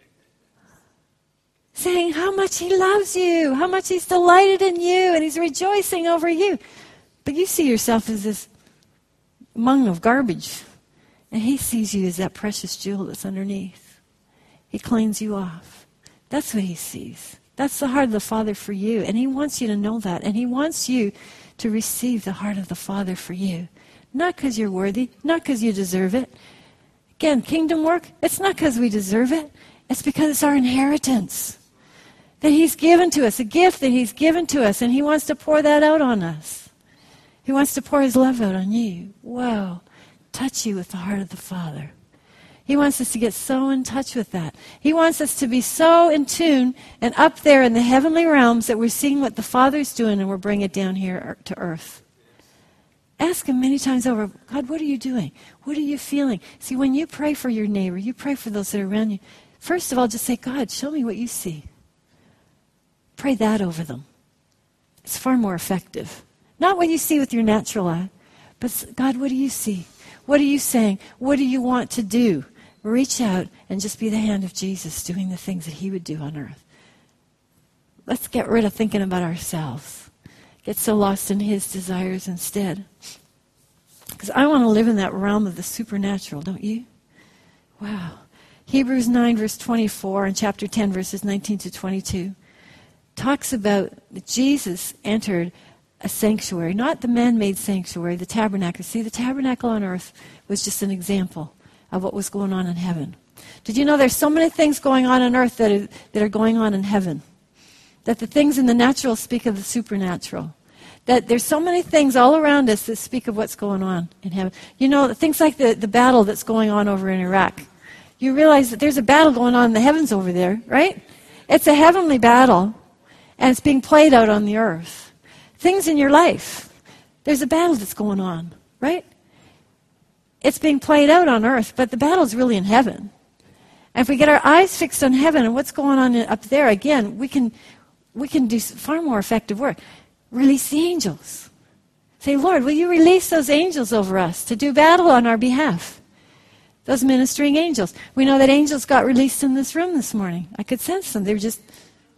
Saying how much he loves you, how much he's delighted in you, and he's rejoicing over you. But you see yourself as this mung of garbage. And he sees you as that precious jewel that's underneath. He cleans you off. That's what he sees. That's the heart of the Father for you. And he wants you to know that. And he wants you to receive the heart of the Father for you. Not because you're worthy. Not because you deserve it. Again, kingdom work, it's not because we deserve it. It's because it's our inheritance that he's given to us. A gift that he's given to us. And he wants to pour that out on us. He wants to pour his love out on you. Wow. Touch you with the heart of the Father. He wants us to get so in touch with that. He wants us to be so in tune and up there in the heavenly realms that we're seeing what the Father's doing and we're bringing it down here to earth. Ask him many times over, God, what are you doing? What are you feeling? See, when you pray for your neighbor, you pray for those that are around you, first of all, just say, God, show me what you see. Pray that over them. It's far more effective. Not what you see with your natural eye, but God, what do you see? What are you saying? What do you want to do? Reach out and just be the hand of Jesus doing the things that he would do on earth. Let's get rid of thinking about ourselves. Get so lost in his desires instead. Because I want to live in that realm of the supernatural, don't you? Wow. Hebrews nine verse twenty-four and chapter ten verses nineteen to twenty-two talks about that Jesus entered a sanctuary, not the man-made sanctuary, the tabernacle. See, the tabernacle on earth was just an example of what was going on in heaven. Did you know there's so many things going on on earth that are, that are going on in heaven? That the things in the natural speak of the supernatural. That there's so many things all around us that speak of what's going on in heaven. You know, things like the, the battle that's going on over in Iraq. You realize that there's a battle going on in the heavens over there, right? It's a heavenly battle, and it's being played out on the earth. Things in your life, there's a battle that's going on, right? It's being played out on earth, but the battle's really in heaven. And if we get our eyes fixed on heaven and what's going on up there, again, we can we can do far more effective work. Release the angels. Say, Lord, will you release those angels over us to do battle on our behalf? Those ministering angels. We know that angels got released in this room this morning. I could sense them. They were just,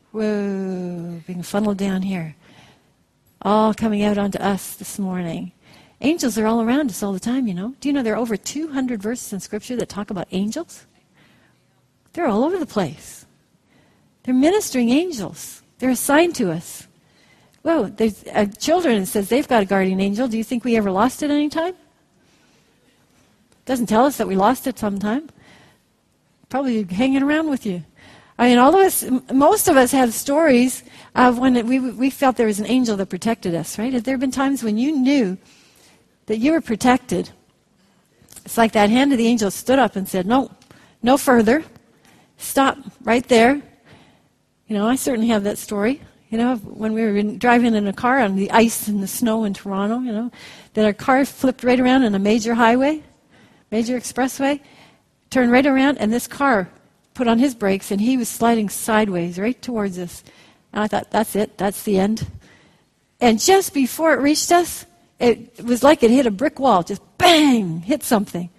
whoa, being funneled down here. All coming out onto us this morning. Angels are all around us all the time, you know. Do you know there are over two hundred verses in Scripture that talk about angels? They're all over the place. They're ministering angels. They're assigned to us. Whoa, there's uh, children, it says they've got a guardian angel. Do you think we ever lost it any time? Doesn't tell us that we lost it sometime. Probably hanging around with you. I mean, all of us, most of us have stories of when it, we we felt there was an angel that protected us, right? Have there been times when you knew that you were protected? It's like that hand of the angel stood up and said, no, no further. Stop right there. You know, I certainly have that story. You know, when we were in, driving in a car on the ice and the snow in Toronto, you know, that our car flipped right around on a major highway, major expressway, turned right around, and this car put on his brakes, and he was sliding sideways right towards us. And I thought, that's it, that's the end. And just before it reached us, it was like it hit a brick wall, just bang, hit something.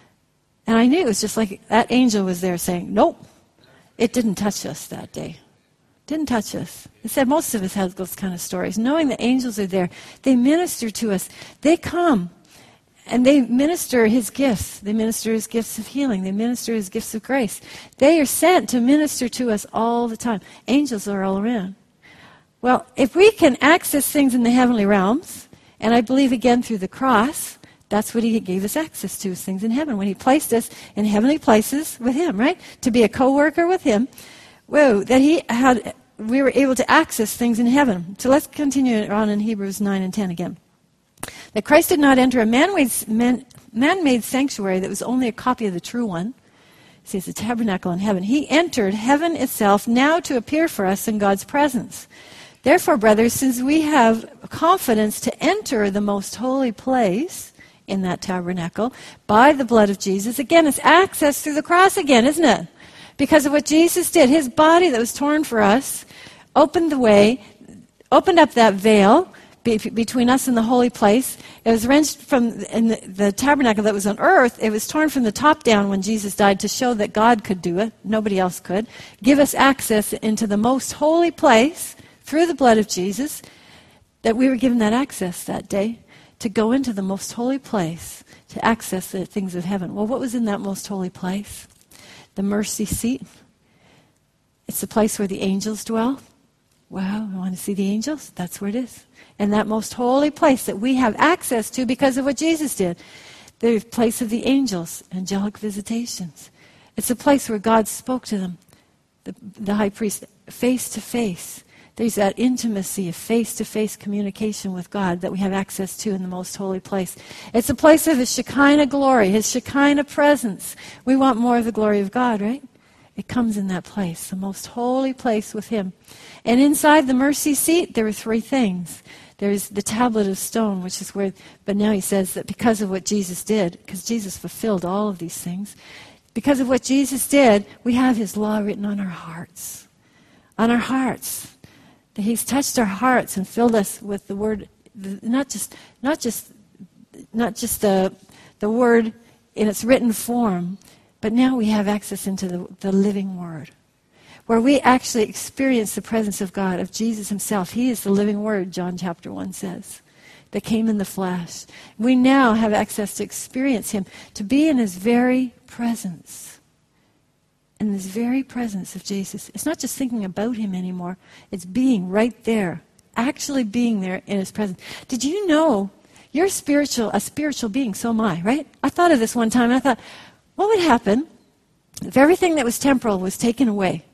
And I knew it was just like that angel was there saying, nope, it didn't touch us that day. Didn't touch us. It said most of us have those kind of stories. Knowing the angels are there, they minister to us. They come and they minister his gifts. They minister his gifts of healing. They minister his gifts of grace. They are sent to minister to us all the time. Angels are all around. Well, if we can access things in the heavenly realms, and I believe again through the cross, that's what he gave us access to, is things in heaven. When he placed us in heavenly places with him, right? To be a co-worker with him. Whoa, that he had, we were able to access things in heaven. So let's continue on in Hebrews nine and ten again. That Christ did not enter a man-made, man, man-made sanctuary that was only a copy of the true one. See, it's a tabernacle in heaven. He entered heaven itself now to appear for us in God's presence. Therefore, brothers, since we have confidence to enter the most holy place in that tabernacle by the blood of Jesus, again, it's access through the cross again, isn't it? Because of what Jesus did. His body that was torn for us opened the way, opened up that veil be, between us and the holy place. It was wrenched from in the, the tabernacle that was on earth. It was torn from the top down when Jesus died to show that God could do it. Nobody else could. Give us access into the most holy place through the blood of Jesus, that we were given that access that day to go into the most holy place to access the things of heaven. Well, what was in that most holy place? The mercy seat. It's the place where the angels dwell. Wow, I want to see the angels? That's where it is. And that most holy place that we have access to because of what Jesus did. The place of the angels, angelic visitations. It's a place where God spoke to them, the, the high priest, face to face. There's that intimacy of face-to-face communication with God that we have access to in the most holy place. It's a place of his Shekinah glory, his Shekinah presence. We want more of the glory of God, right? It comes in that place, the most holy place with him. And inside the mercy seat, there are three things. There's the tablet of stone, which is where, but now he says that because of what Jesus did, because Jesus fulfilled all of these things, because of what Jesus did, we have his law written on our hearts. On our hearts. That he's touched our hearts and filled us with the word, not just not just not just the the word in its written form, but now we have access into the, the living word, where we actually experience the presence of God, of Jesus himself. He is the living word, John chapter one says, that came in the flesh. We now have access to experience him, to be in his very presence. In this very presence of Jesus. It's not just thinking about him anymore. It's being right there actually being there in his presence. Did you know you're spiritual, a spiritual being? So am I, right? I thought of this one time, and I thought, what would happen if everything that was temporal was taken away?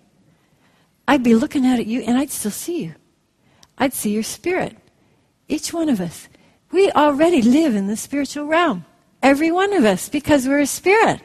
I'd be looking out at you, and I'd still see you. I'd see your spirit. Each one of us. We already live in the spiritual realm. Every one of us, because we're a spirit.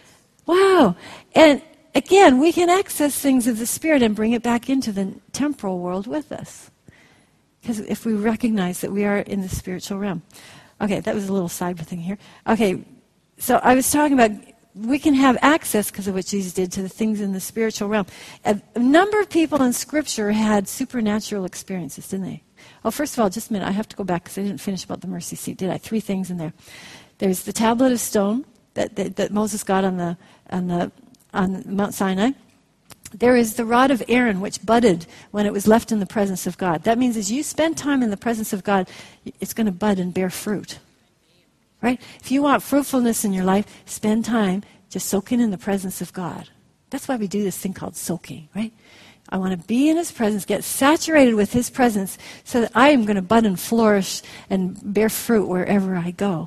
Wow. And again, we can access things of the spirit and bring it back into the temporal world with us. Because if we recognize that we are in the spiritual realm. Okay, that was a little side thing here. Okay, so I was talking about we can have access, because of what Jesus did, to the things in the spiritual realm. A, a number of people in Scripture had supernatural experiences, didn't they? Oh, first of all, just a minute. I have to go back because I didn't finish about the mercy seat, did I? Three things in there. There's the tablet of stone that, that, that Moses got on the on the on Mount Sinai. There is the rod of Aaron, which budded when it was left in the presence of God. That means as you spend time in the presence of God, it's going to bud and bear fruit. Right? If you want fruitfulness in your life, spend time just soaking in the presence of God. That's why we do this thing called soaking, right? I want to be in his presence, get saturated with his presence, so that I am going to bud and flourish and bear fruit wherever I go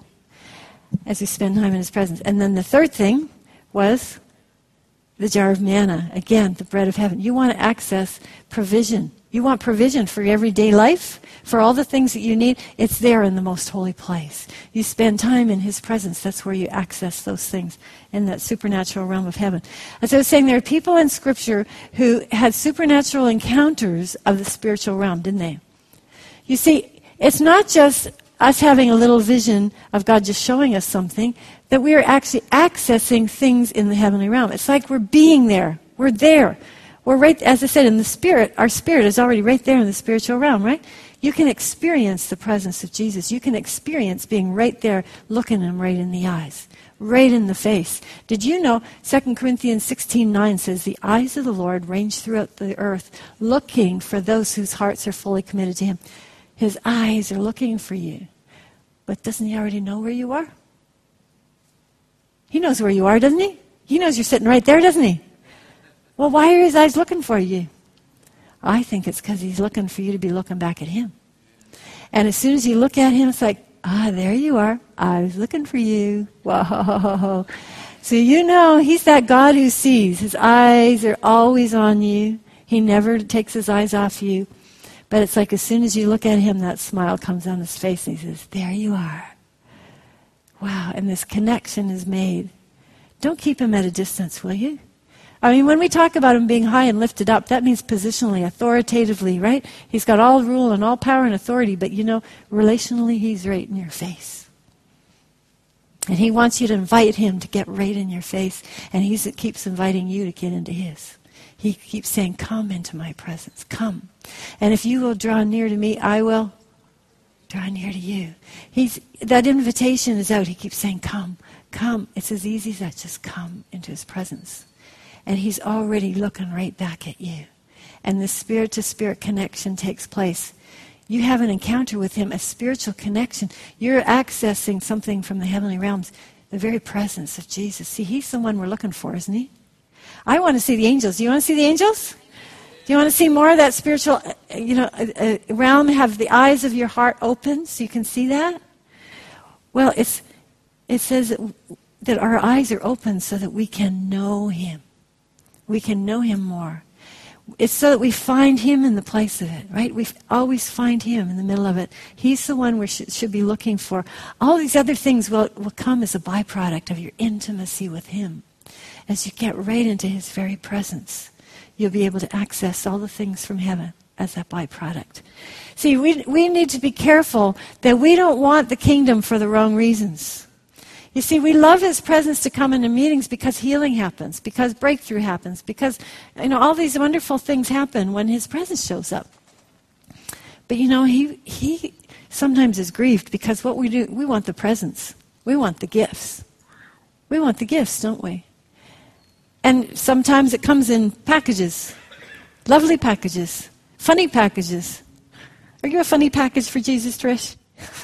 as we spend time in his presence. And then the third thing was the jar of manna. Again, the bread of heaven. You want to access provision. You want provision for your everyday life, for all the things that you need. It's there in the most holy place. You spend time in his presence. That's where you access those things in that supernatural realm of heaven. As I was saying, there are people in Scripture who had supernatural encounters of the spiritual realm, didn't they? You see, it's not just us having a little vision of God just showing us something, that we are actually accessing things in the heavenly realm. It's like we're being there. We're there. We're right, as I said, in the spirit. Our spirit is already right there in the spiritual realm, right? You can experience the presence of Jesus. You can experience being right there, looking him right in the eyes, right in the face. Did you know Second Corinthians sixteen nine says, the eyes of the Lord range throughout the earth, looking for those whose hearts are fully committed to him. His eyes are looking for you. But doesn't he already know where you are? He knows where you are, doesn't he? He knows you're sitting right there, doesn't he? Well, why are his eyes looking for you? I think it's because he's looking for you to be looking back at him. And as soon as you look at him, it's like, ah, there you are. I was looking for you. Whoa. So you know he's that God who sees. His eyes are always on you. He never takes his eyes off you. But it's like as soon as you look at him, that smile comes on his face and he says, there you are. Wow, and this connection is made. Don't keep him at a distance, will you? I mean, when we talk about him being high and lifted up, that means positionally, authoritatively, right? He's got all rule and all power and authority, but you know, relationally, he's right in your face. And he wants you to invite him to get right in your face, and he keeps inviting you to get into his. He keeps saying, come into my presence, come. And if you will draw near to me, I will draw near to you. He's, that invitation is out. He keeps saying, come, come. It's as easy as that. Just come into his presence. And he's already looking right back at you. And the spirit-to-spirit connection takes place. You have an encounter with him, a spiritual connection. You're accessing something from the heavenly realms, the very presence of Jesus. See, he's the one we're looking for, isn't he? I want to see the angels. Do you want to see the angels? Do you want to see more of that spiritual, you know, uh, realm? Have the eyes of your heart open so you can see that? Well, it's it says that, that our eyes are open so that we can know him. We can know him more. It's so that we find him in the place of it, right? We always find him in the middle of it. He's the one we should, should be looking for. All these other things will, will come as a byproduct of your intimacy with him. As you get right into his very presence, you'll be able to access all the things from heaven as a byproduct. See, we, we need to be careful that we don't want the kingdom for the wrong reasons. You see, we love his presence to come into meetings because healing happens, because breakthrough happens, because, you know, all these wonderful things happen when his presence shows up. But, you know, he he sometimes is grieved because what we do, we want the presence. We want the gifts. We want the gifts, don't we? And sometimes it comes in packages, lovely packages, funny packages. Are you a funny package for Jesus, Trish?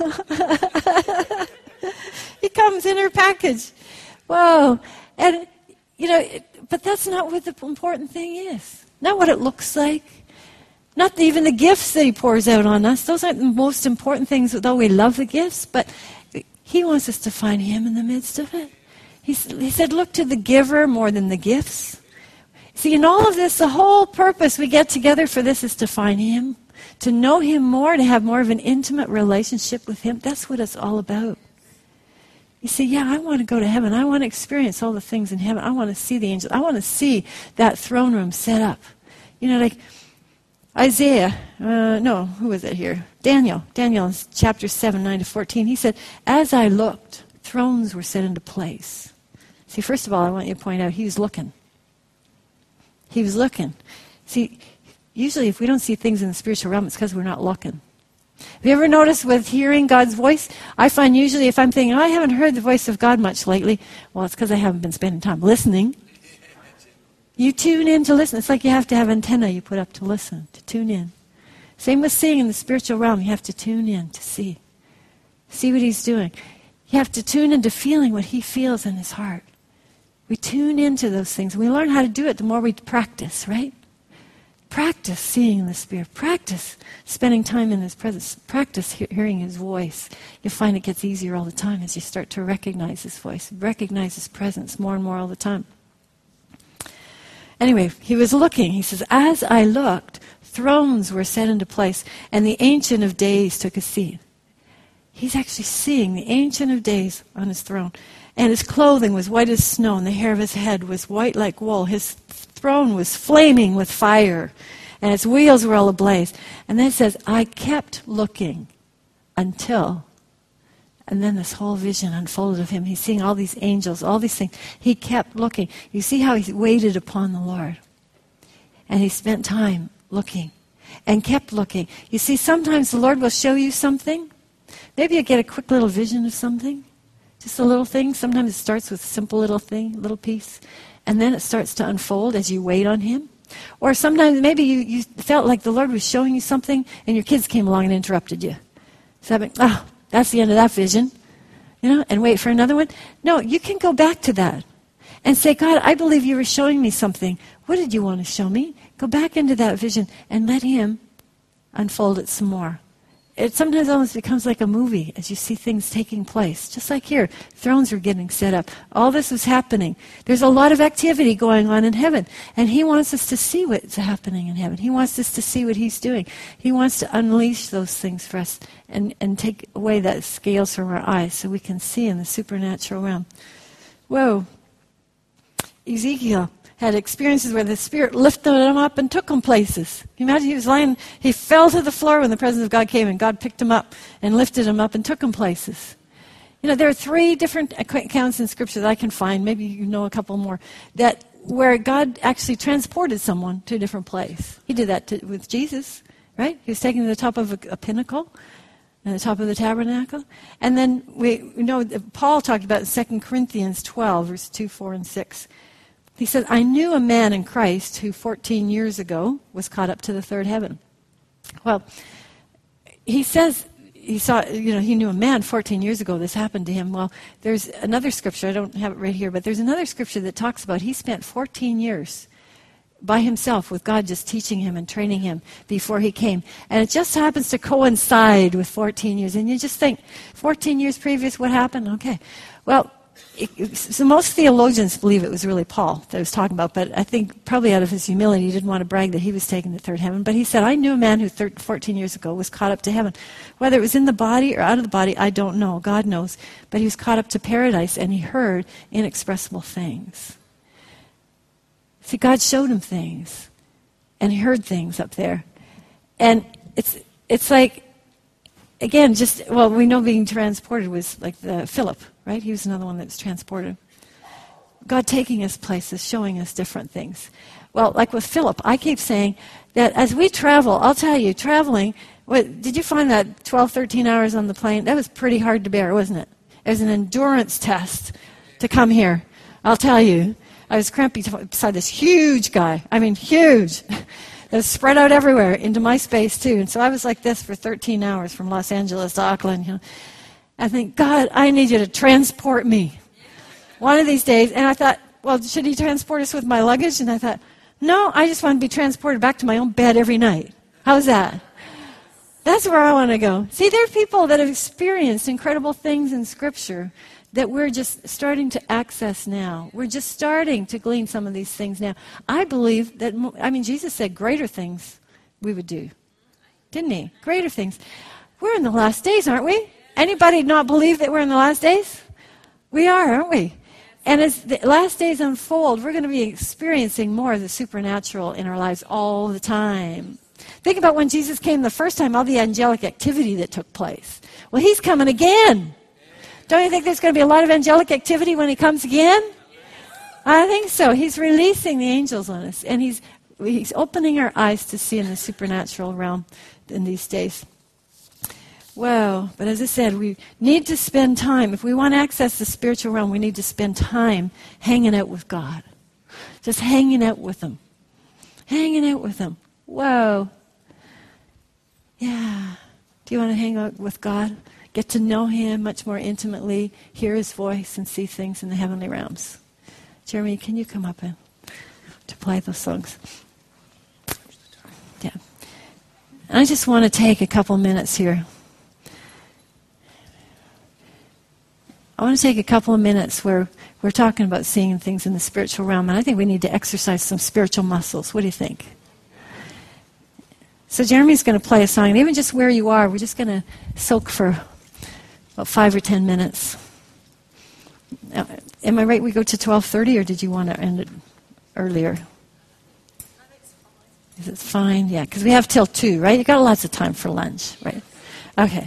He comes in her package. Whoa. And, you know, it, but that's not what the important thing is. Not what it looks like. Not even the gifts that he pours out on us. Those aren't the most important things, though we love the gifts, but he wants us to find him in the midst of it. He, he said, look to the giver more than the gifts. See, in all of this, the whole purpose we get together for this is to find him, to know him more, to have more of an intimate relationship with him. That's what it's all about. You see, yeah, I want to go to heaven. I want to experience all the things in heaven. I want to see the angels. I want to see that throne room set up. You know, like Isaiah, uh, no, who was it here? Daniel. Daniel in chapter seven, nine to fourteen. He said, as I looked, thrones were set into place. See, first of all, I want you to point out, he was looking. He was looking. See, usually if we don't see things in the spiritual realm, it's because we're not looking. Have you ever noticed with hearing God's voice? I find usually if I'm thinking, oh, I haven't heard the voice of God much lately, well, it's because I haven't been spending time listening. You tune in to listen. It's like you have to have antenna you put up to listen, to tune in. Same with seeing in the spiritual realm. You have to tune in to see. See what he's doing. You have to tune into feeling what he feels in his heart. We tune into those things. We learn how to do it the more we practice, right? Practice seeing in the Spirit. Practice spending time in his presence. Practice he- hearing his voice. You'll find it gets easier all the time as you start to recognize his voice, recognize his presence more and more all the time. Anyway, he was looking. He says, as I looked, thrones were set into place, and the Ancient of Days took a seat. He's actually seeing the Ancient of Days on his throne. And his clothing was white as snow, and the hair of his head was white like wool. His throne was flaming with fire, and its wheels were all ablaze. And then it says, I kept looking until... And then this whole vision unfolded of him. He's seeing all these angels, all these things. He kept looking. You see how he waited upon the Lord. And he spent time looking and kept looking. You see, sometimes the Lord will show you something. Maybe you get a quick little vision of something. Just a little thing. Sometimes it starts with a simple little thing, little piece. And then it starts to unfold as you wait on him. Or sometimes maybe you, you felt like the Lord was showing you something and your kids came along and interrupted you. So I mean, oh, that's the end of that vision, you know, and wait for another one. No, you can go back to that and say, God, I believe you were showing me something. What did you want to show me? Go back into that vision and let him unfold it some more. It sometimes almost becomes like a movie as you see things taking place. Just like here, thrones were getting set up. All this was happening. There's a lot of activity going on in heaven. And he wants us to see what's happening in heaven. He wants us to see what he's doing. He wants to unleash those things for us and, and take away that scales from our eyes so we can see in the supernatural realm. Whoa. Ezekiel had experiences where the Spirit lifted him up and took him places. Can you imagine? He was lying, he fell to the floor when the presence of God came, and God picked him up and lifted him up and took him places. You know, there are three different accounts in Scripture that I can find, maybe you know a couple more, that where God actually transported someone to a different place. He did that to, with Jesus, right? He was taken to the top of a, a pinnacle, at the top of the tabernacle. And then we, we know that Paul talked about in Second Corinthians twelve, verse two, four, and six. He said, I knew a man in Christ who fourteen years ago was caught up to the third heaven. Well, he says he saw, you know, he knew a man fourteen years ago. This happened to him. Well, there's another scripture. I don't have it right here, but there's another scripture that talks about he spent fourteen years by himself with God just teaching him and training him before he came. And it just happens to coincide with fourteen years. And you just think, fourteen years previous, what happened? Okay. Well, It, so most theologians believe it was really Paul that I was talking about, but I think probably out of his humility he didn't want to brag that he was taken to third heaven. But he said, I knew a man who fourteen years ago was caught up to heaven. Whether it was in the body or out of the body, I don't know. God knows. But he was caught up to paradise, and he heard inexpressible things. See, God showed him things, and he heard things up there. And it's it's like, again, just, well, we know being transported was like the Philip, right? He was another one that was transported. God taking us places, showing us different things. Well, like with Philip, I keep saying that as we travel, I'll tell you, traveling, what, did you find that twelve, thirteen hours on the plane? That was pretty hard to bear, wasn't it? It was an endurance test to come here. I'll tell you, I was cramped beside this huge guy. I mean, huge. It was spread out everywhere into my space, too. And so I was like this for thirteen hours from Los Angeles to Auckland. You know. I think, God, I need you to transport me one of these days. And I thought, well, should he transport us with my luggage? And I thought, no, I just want to be transported back to my own bed every night. How's that? That's where I want to go. See, there are people that have experienced incredible things in Scripture that we're just starting to access now. We're just starting to glean some of these things now. I believe that, I mean, Jesus said greater things we would do. Didn't he? Greater things. We're in the last days, aren't we? Anybody not believe that we're in the last days? We are, aren't we? And as the last days unfold, we're going to be experiencing more of the supernatural in our lives all the time. Think about when Jesus came the first time, all the angelic activity that took place. Well, he's coming again. Don't you think there's going to be a lot of angelic activity when he comes again? I think so. He's releasing the angels on us, and he's he's opening our eyes to see in the supernatural realm in these days. Whoa, but as I said, we need to spend time. If we want to access the spiritual realm, we need to spend time hanging out with God. Just hanging out with him. Hanging out with him. Whoa. Yeah. Do you want to hang out with God? Get to know him much more intimately, hear his voice, and see things in the heavenly realms. Jeremy, can you come up and to play those songs? Yeah. And I just want to take a couple minutes here. I want to take a couple of minutes where we're talking about seeing things in the spiritual realm, and I think we need to exercise some spiritual muscles. What do you think? So Jeremy's going to play a song, and even just where you are, we're just going to soak for about five or ten minutes. Now, am I right we go to twelve thirty, or did you want to end it earlier? Is it fine? Yeah, because we have till two, right? You got lots of time for lunch, right? Okay.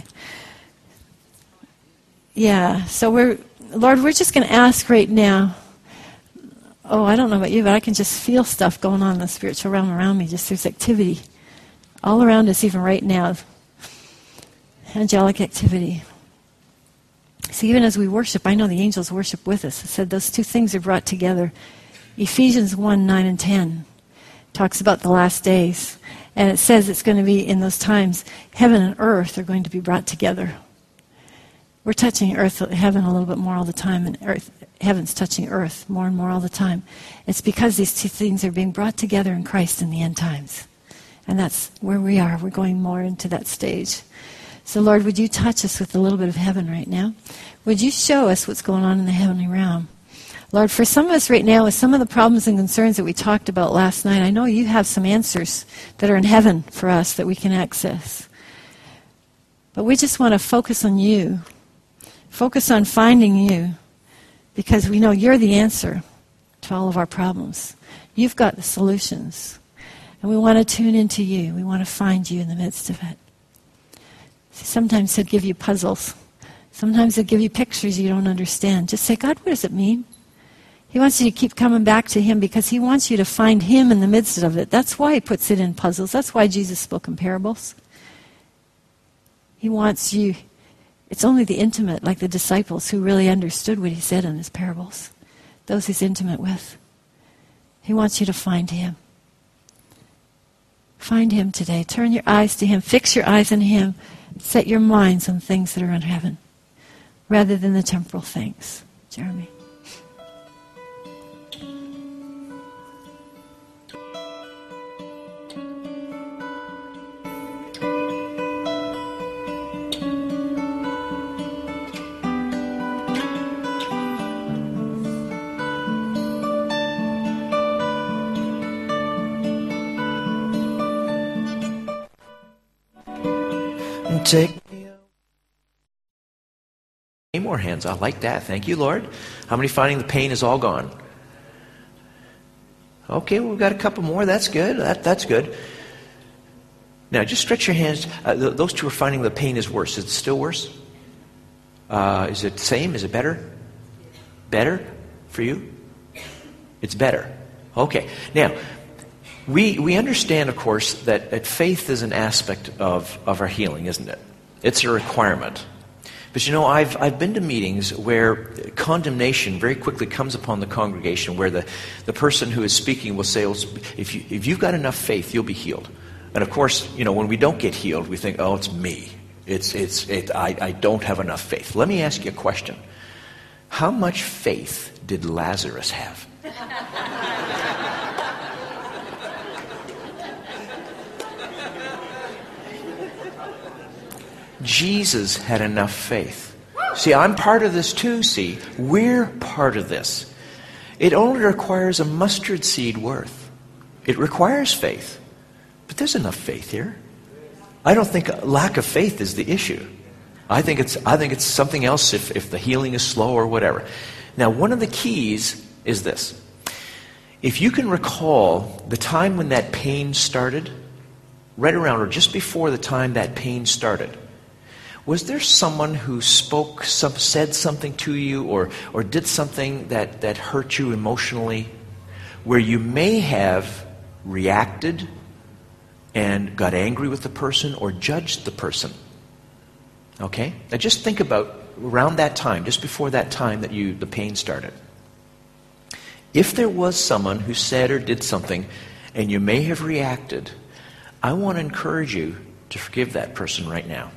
Yeah, so we're, Lord, we're just going to ask right now. Oh, I don't know about you, but I can just feel stuff going on in the spiritual realm around me. Just there's activity all around us, even right now. Angelic activity. See, even as we worship, I know the angels worship with us. It said those two things are brought together. Ephesians one, nine and ten talks about the last days. And it says it's going to be in those times, heaven and earth are going to be brought together. We're touching earth, heaven a little bit more all the time, and earth, heaven's touching earth more and more all the time. It's because these two things are being brought together in Christ in the end times. And that's where we are. We're going more into that stage. So, Lord, would you touch us with a little bit of heaven right now? Would you show us what's going on in the heavenly realm? Lord, for some of us right now, with some of the problems and concerns that we talked about last night, I know you have some answers that are in heaven for us that we can access. But we just want to focus on you. Focus on finding you, because we know you're the answer to all of our problems. You've got the solutions. And we want to tune into you. We want to find you in the midst of it. See, sometimes he'll give you puzzles. Sometimes he'll give you pictures you don't understand. Just say, God, what does it mean? He wants you to keep coming back to him because he wants you to find him in the midst of it. That's why he puts it in puzzles. That's why Jesus spoke in parables. He wants you. It's only the intimate, like the disciples, who really understood what he said in his parables. Those he's intimate with. He wants you to find him. Find him today. Turn your eyes to him. Fix your eyes on him. Set your minds on things that are in heaven rather than the temporal things. Jeremy. Take me away. Any more hands? I like that. Thank you, Lord. How many finding the pain is all gone? Okay, well, we've got a couple more. That's good. That, that's good. Now, just stretch your hands. Uh, th- those two are finding the pain is worse. Is it still worse? Uh, is it the same? Is it better? Better for you? It's better. Okay. Now, We we understand, of course, that, that faith is an aspect of, of our healing, isn't it? It's a requirement. But you know, I've I've been to meetings where condemnation very quickly comes upon the congregation, where the, the person who is speaking will say, well, if you if you've got enough faith, you'll be healed. And of course, you know, when we don't get healed, we think, oh, it's me. It's it's it I, I don't have enough faith. Let me ask you a question. How much faith did Lazarus have? Jesus had enough faith. See, I'm part of this too, see. We're part of this. It only requires a mustard seed worth. It requires faith. But there's enough faith here. I don't think lack of faith is the issue. I think it's I think it's something else if, if the healing is slow or whatever. Now, one of the keys is this. If you can recall the time when that pain started, right around or just before the time that pain started, was there someone who spoke, some, said something to you or, or did something that, that hurt you emotionally where you may have reacted and got angry with the person or judged the person? Okay? Now just think about around that time, just before that time that you the pain started. If there was someone who said or did something and you may have reacted, I want to encourage you to forgive that person right now.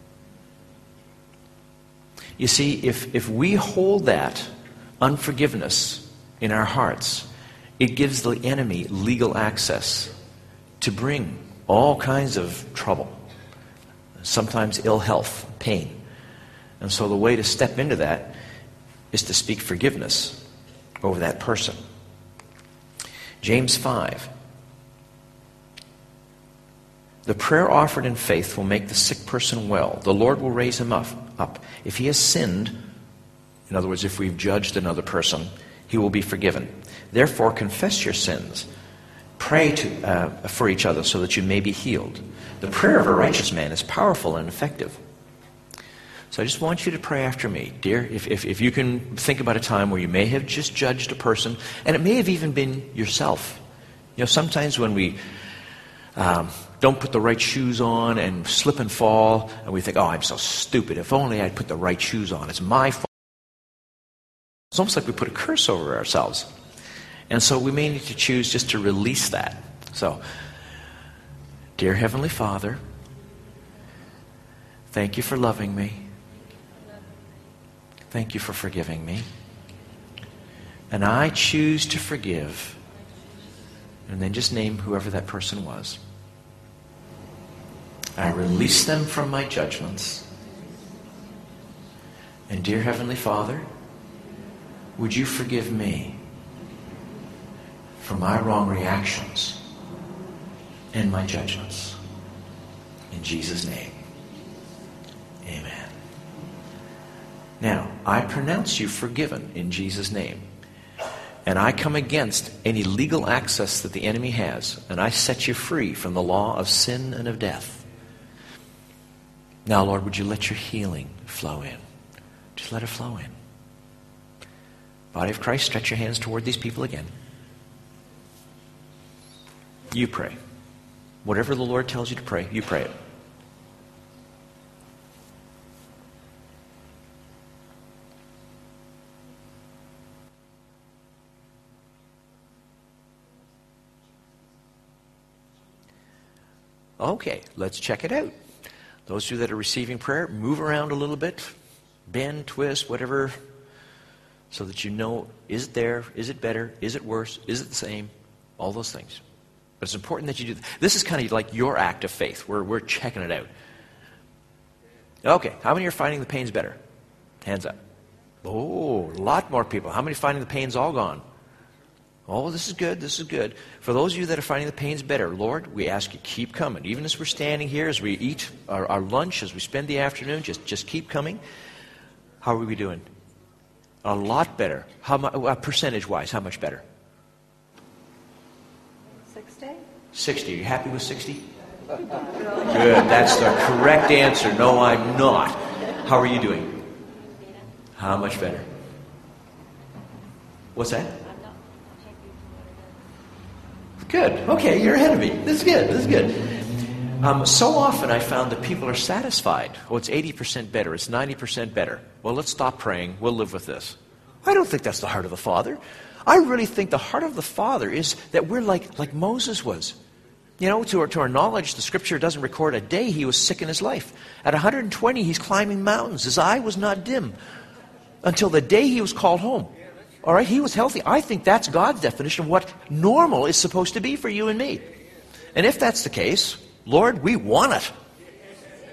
You see, if, if we hold that unforgiveness in our hearts, it gives the enemy legal access to bring all kinds of trouble, sometimes ill health, pain. And so the way to step into that is to speak forgiveness over that person. James five. The prayer offered in faith will make the sick person well. The Lord will raise him up. up. If he has sinned, in other words, if we've judged another person, he will be forgiven. Therefore, confess your sins. Pray to, uh, for each other so that you may be healed. The prayer of a righteous man is powerful and effective. So I just want you to pray after me. Dear, if, if, if you can think about a time where you may have just judged a person, and it may have even been yourself. You know, sometimes when we um, don't put the right shoes on and slip and fall, and we think, oh, I'm so stupid. If only I'd put the right shoes on. It's my fault. It's almost like we put a curse over ourselves. And so we may need to choose just to release that. So, dear Heavenly Father, thank you for loving me. Thank you for forgiving me. And I choose to forgive. And then just name whoever that person was. I release them from my judgments. And dear Heavenly Father, would you forgive me for my wrong reactions and my judgments? In Jesus' name, amen. Now, I pronounce you forgiven in Jesus' name. And I come against any legal access that the enemy has. And I set you free from the law of sin and of death. Now, Lord, would you let your healing flow in? Just let it flow in. Body of Christ, stretch your hands toward these people again. You pray. Whatever the Lord tells you to pray, you pray it. Okay, let's check it out. Those of you that are receiving prayer, move around a little bit. Bend, twist, whatever, so that you know, is it there? Is it better? Is it worse? Is it the same? All those things. But it's important that you do that. This is kind of like your act of faith. We're, we're checking it out. Okay, how many are finding the pain's better? Hands up. Oh, a lot more people. How many are finding the pain's all gone? Oh, this is good, this is good. For those of you that are finding the pains better, Lord, we ask you, keep coming. Even as we're standing here, as we eat our, our lunch, as we spend the afternoon, just, just keep coming. How are we doing? A lot better. How mu- uh, percentage-wise, how much better? sixty. sixty. Are you happy with sixty? Good. That's the correct answer. No, I'm not. How are you doing? How much better? What's that? Good. Okay, you're ahead of me. This is good. This is good. Um, so often I found that people are satisfied. Oh, it's eighty percent better. It's ninety percent better. Well, let's stop praying. We'll live with this. I don't think that's the heart of the Father. I really think the heart of the Father is that we're like, like Moses was. You know, to our, to our knowledge, the Scripture doesn't record a day he was sick in his life. At one hundred twenty, he's climbing mountains. His eye was not dim until the day he was called home. All right, he was healthy. I think that's God's definition of what normal is supposed to be for you and me. And if that's the case, Lord, we want it.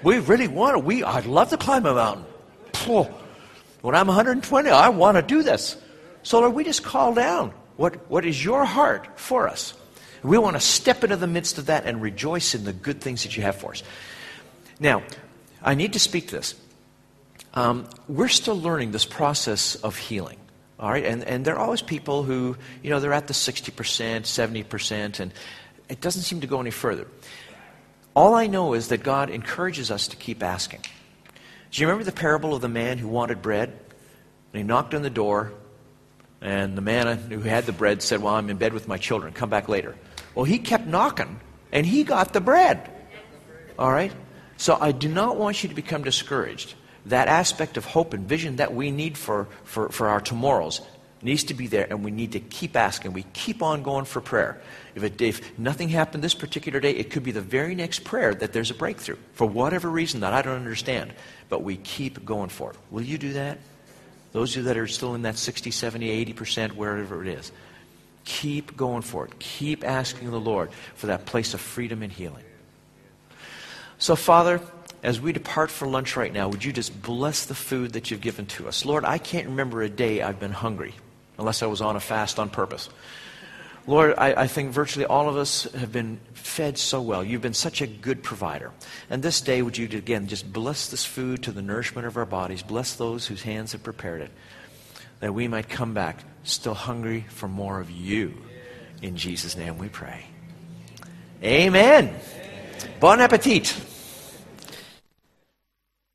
We really want to. We, I'd love to climb a mountain. Phew. When I'm one hundred twenty, I want to do this. So Lord, we just call down what, what is your heart for us. We want to step into the midst of that and rejoice in the good things that you have for us. Now, I need to speak this. Um, we're still learning this process of healing. All right, and, and there are always people who, you know, they're at the sixty percent, seventy percent, and it doesn't seem to go any further. All I know is that God encourages us to keep asking. Do you remember the parable of the man who wanted bread? And he knocked on the door, and the man who had the bread said, well, I'm in bed with my children. Come back later. Well, he kept knocking, and he got the bread. All right? So I do not want you to become discouraged. That aspect of hope and vision that we need for, for, for our tomorrows needs to be there, and we need to keep asking. We keep on going for prayer. If, it, if nothing happened this particular day, it could be the very next prayer that there's a breakthrough for whatever reason that I don't understand. But we keep going for it. Will you do that? Those of you that are still in that sixty, seventy, eighty percent, wherever it is, keep going for it. Keep asking the Lord for that place of freedom and healing. So, Father, as we depart for lunch right now, would you just bless the food that you've given to us? Lord, I can't remember a day I've been hungry unless I was on a fast on purpose. Lord, I, I think virtually all of us have been fed so well. You've been such a good provider. And this day, would you again just bless this food to the nourishment of our bodies. Bless those whose hands have prepared it, that we might come back still hungry for more of you. In Jesus' name we pray. Amen. Bon appetit.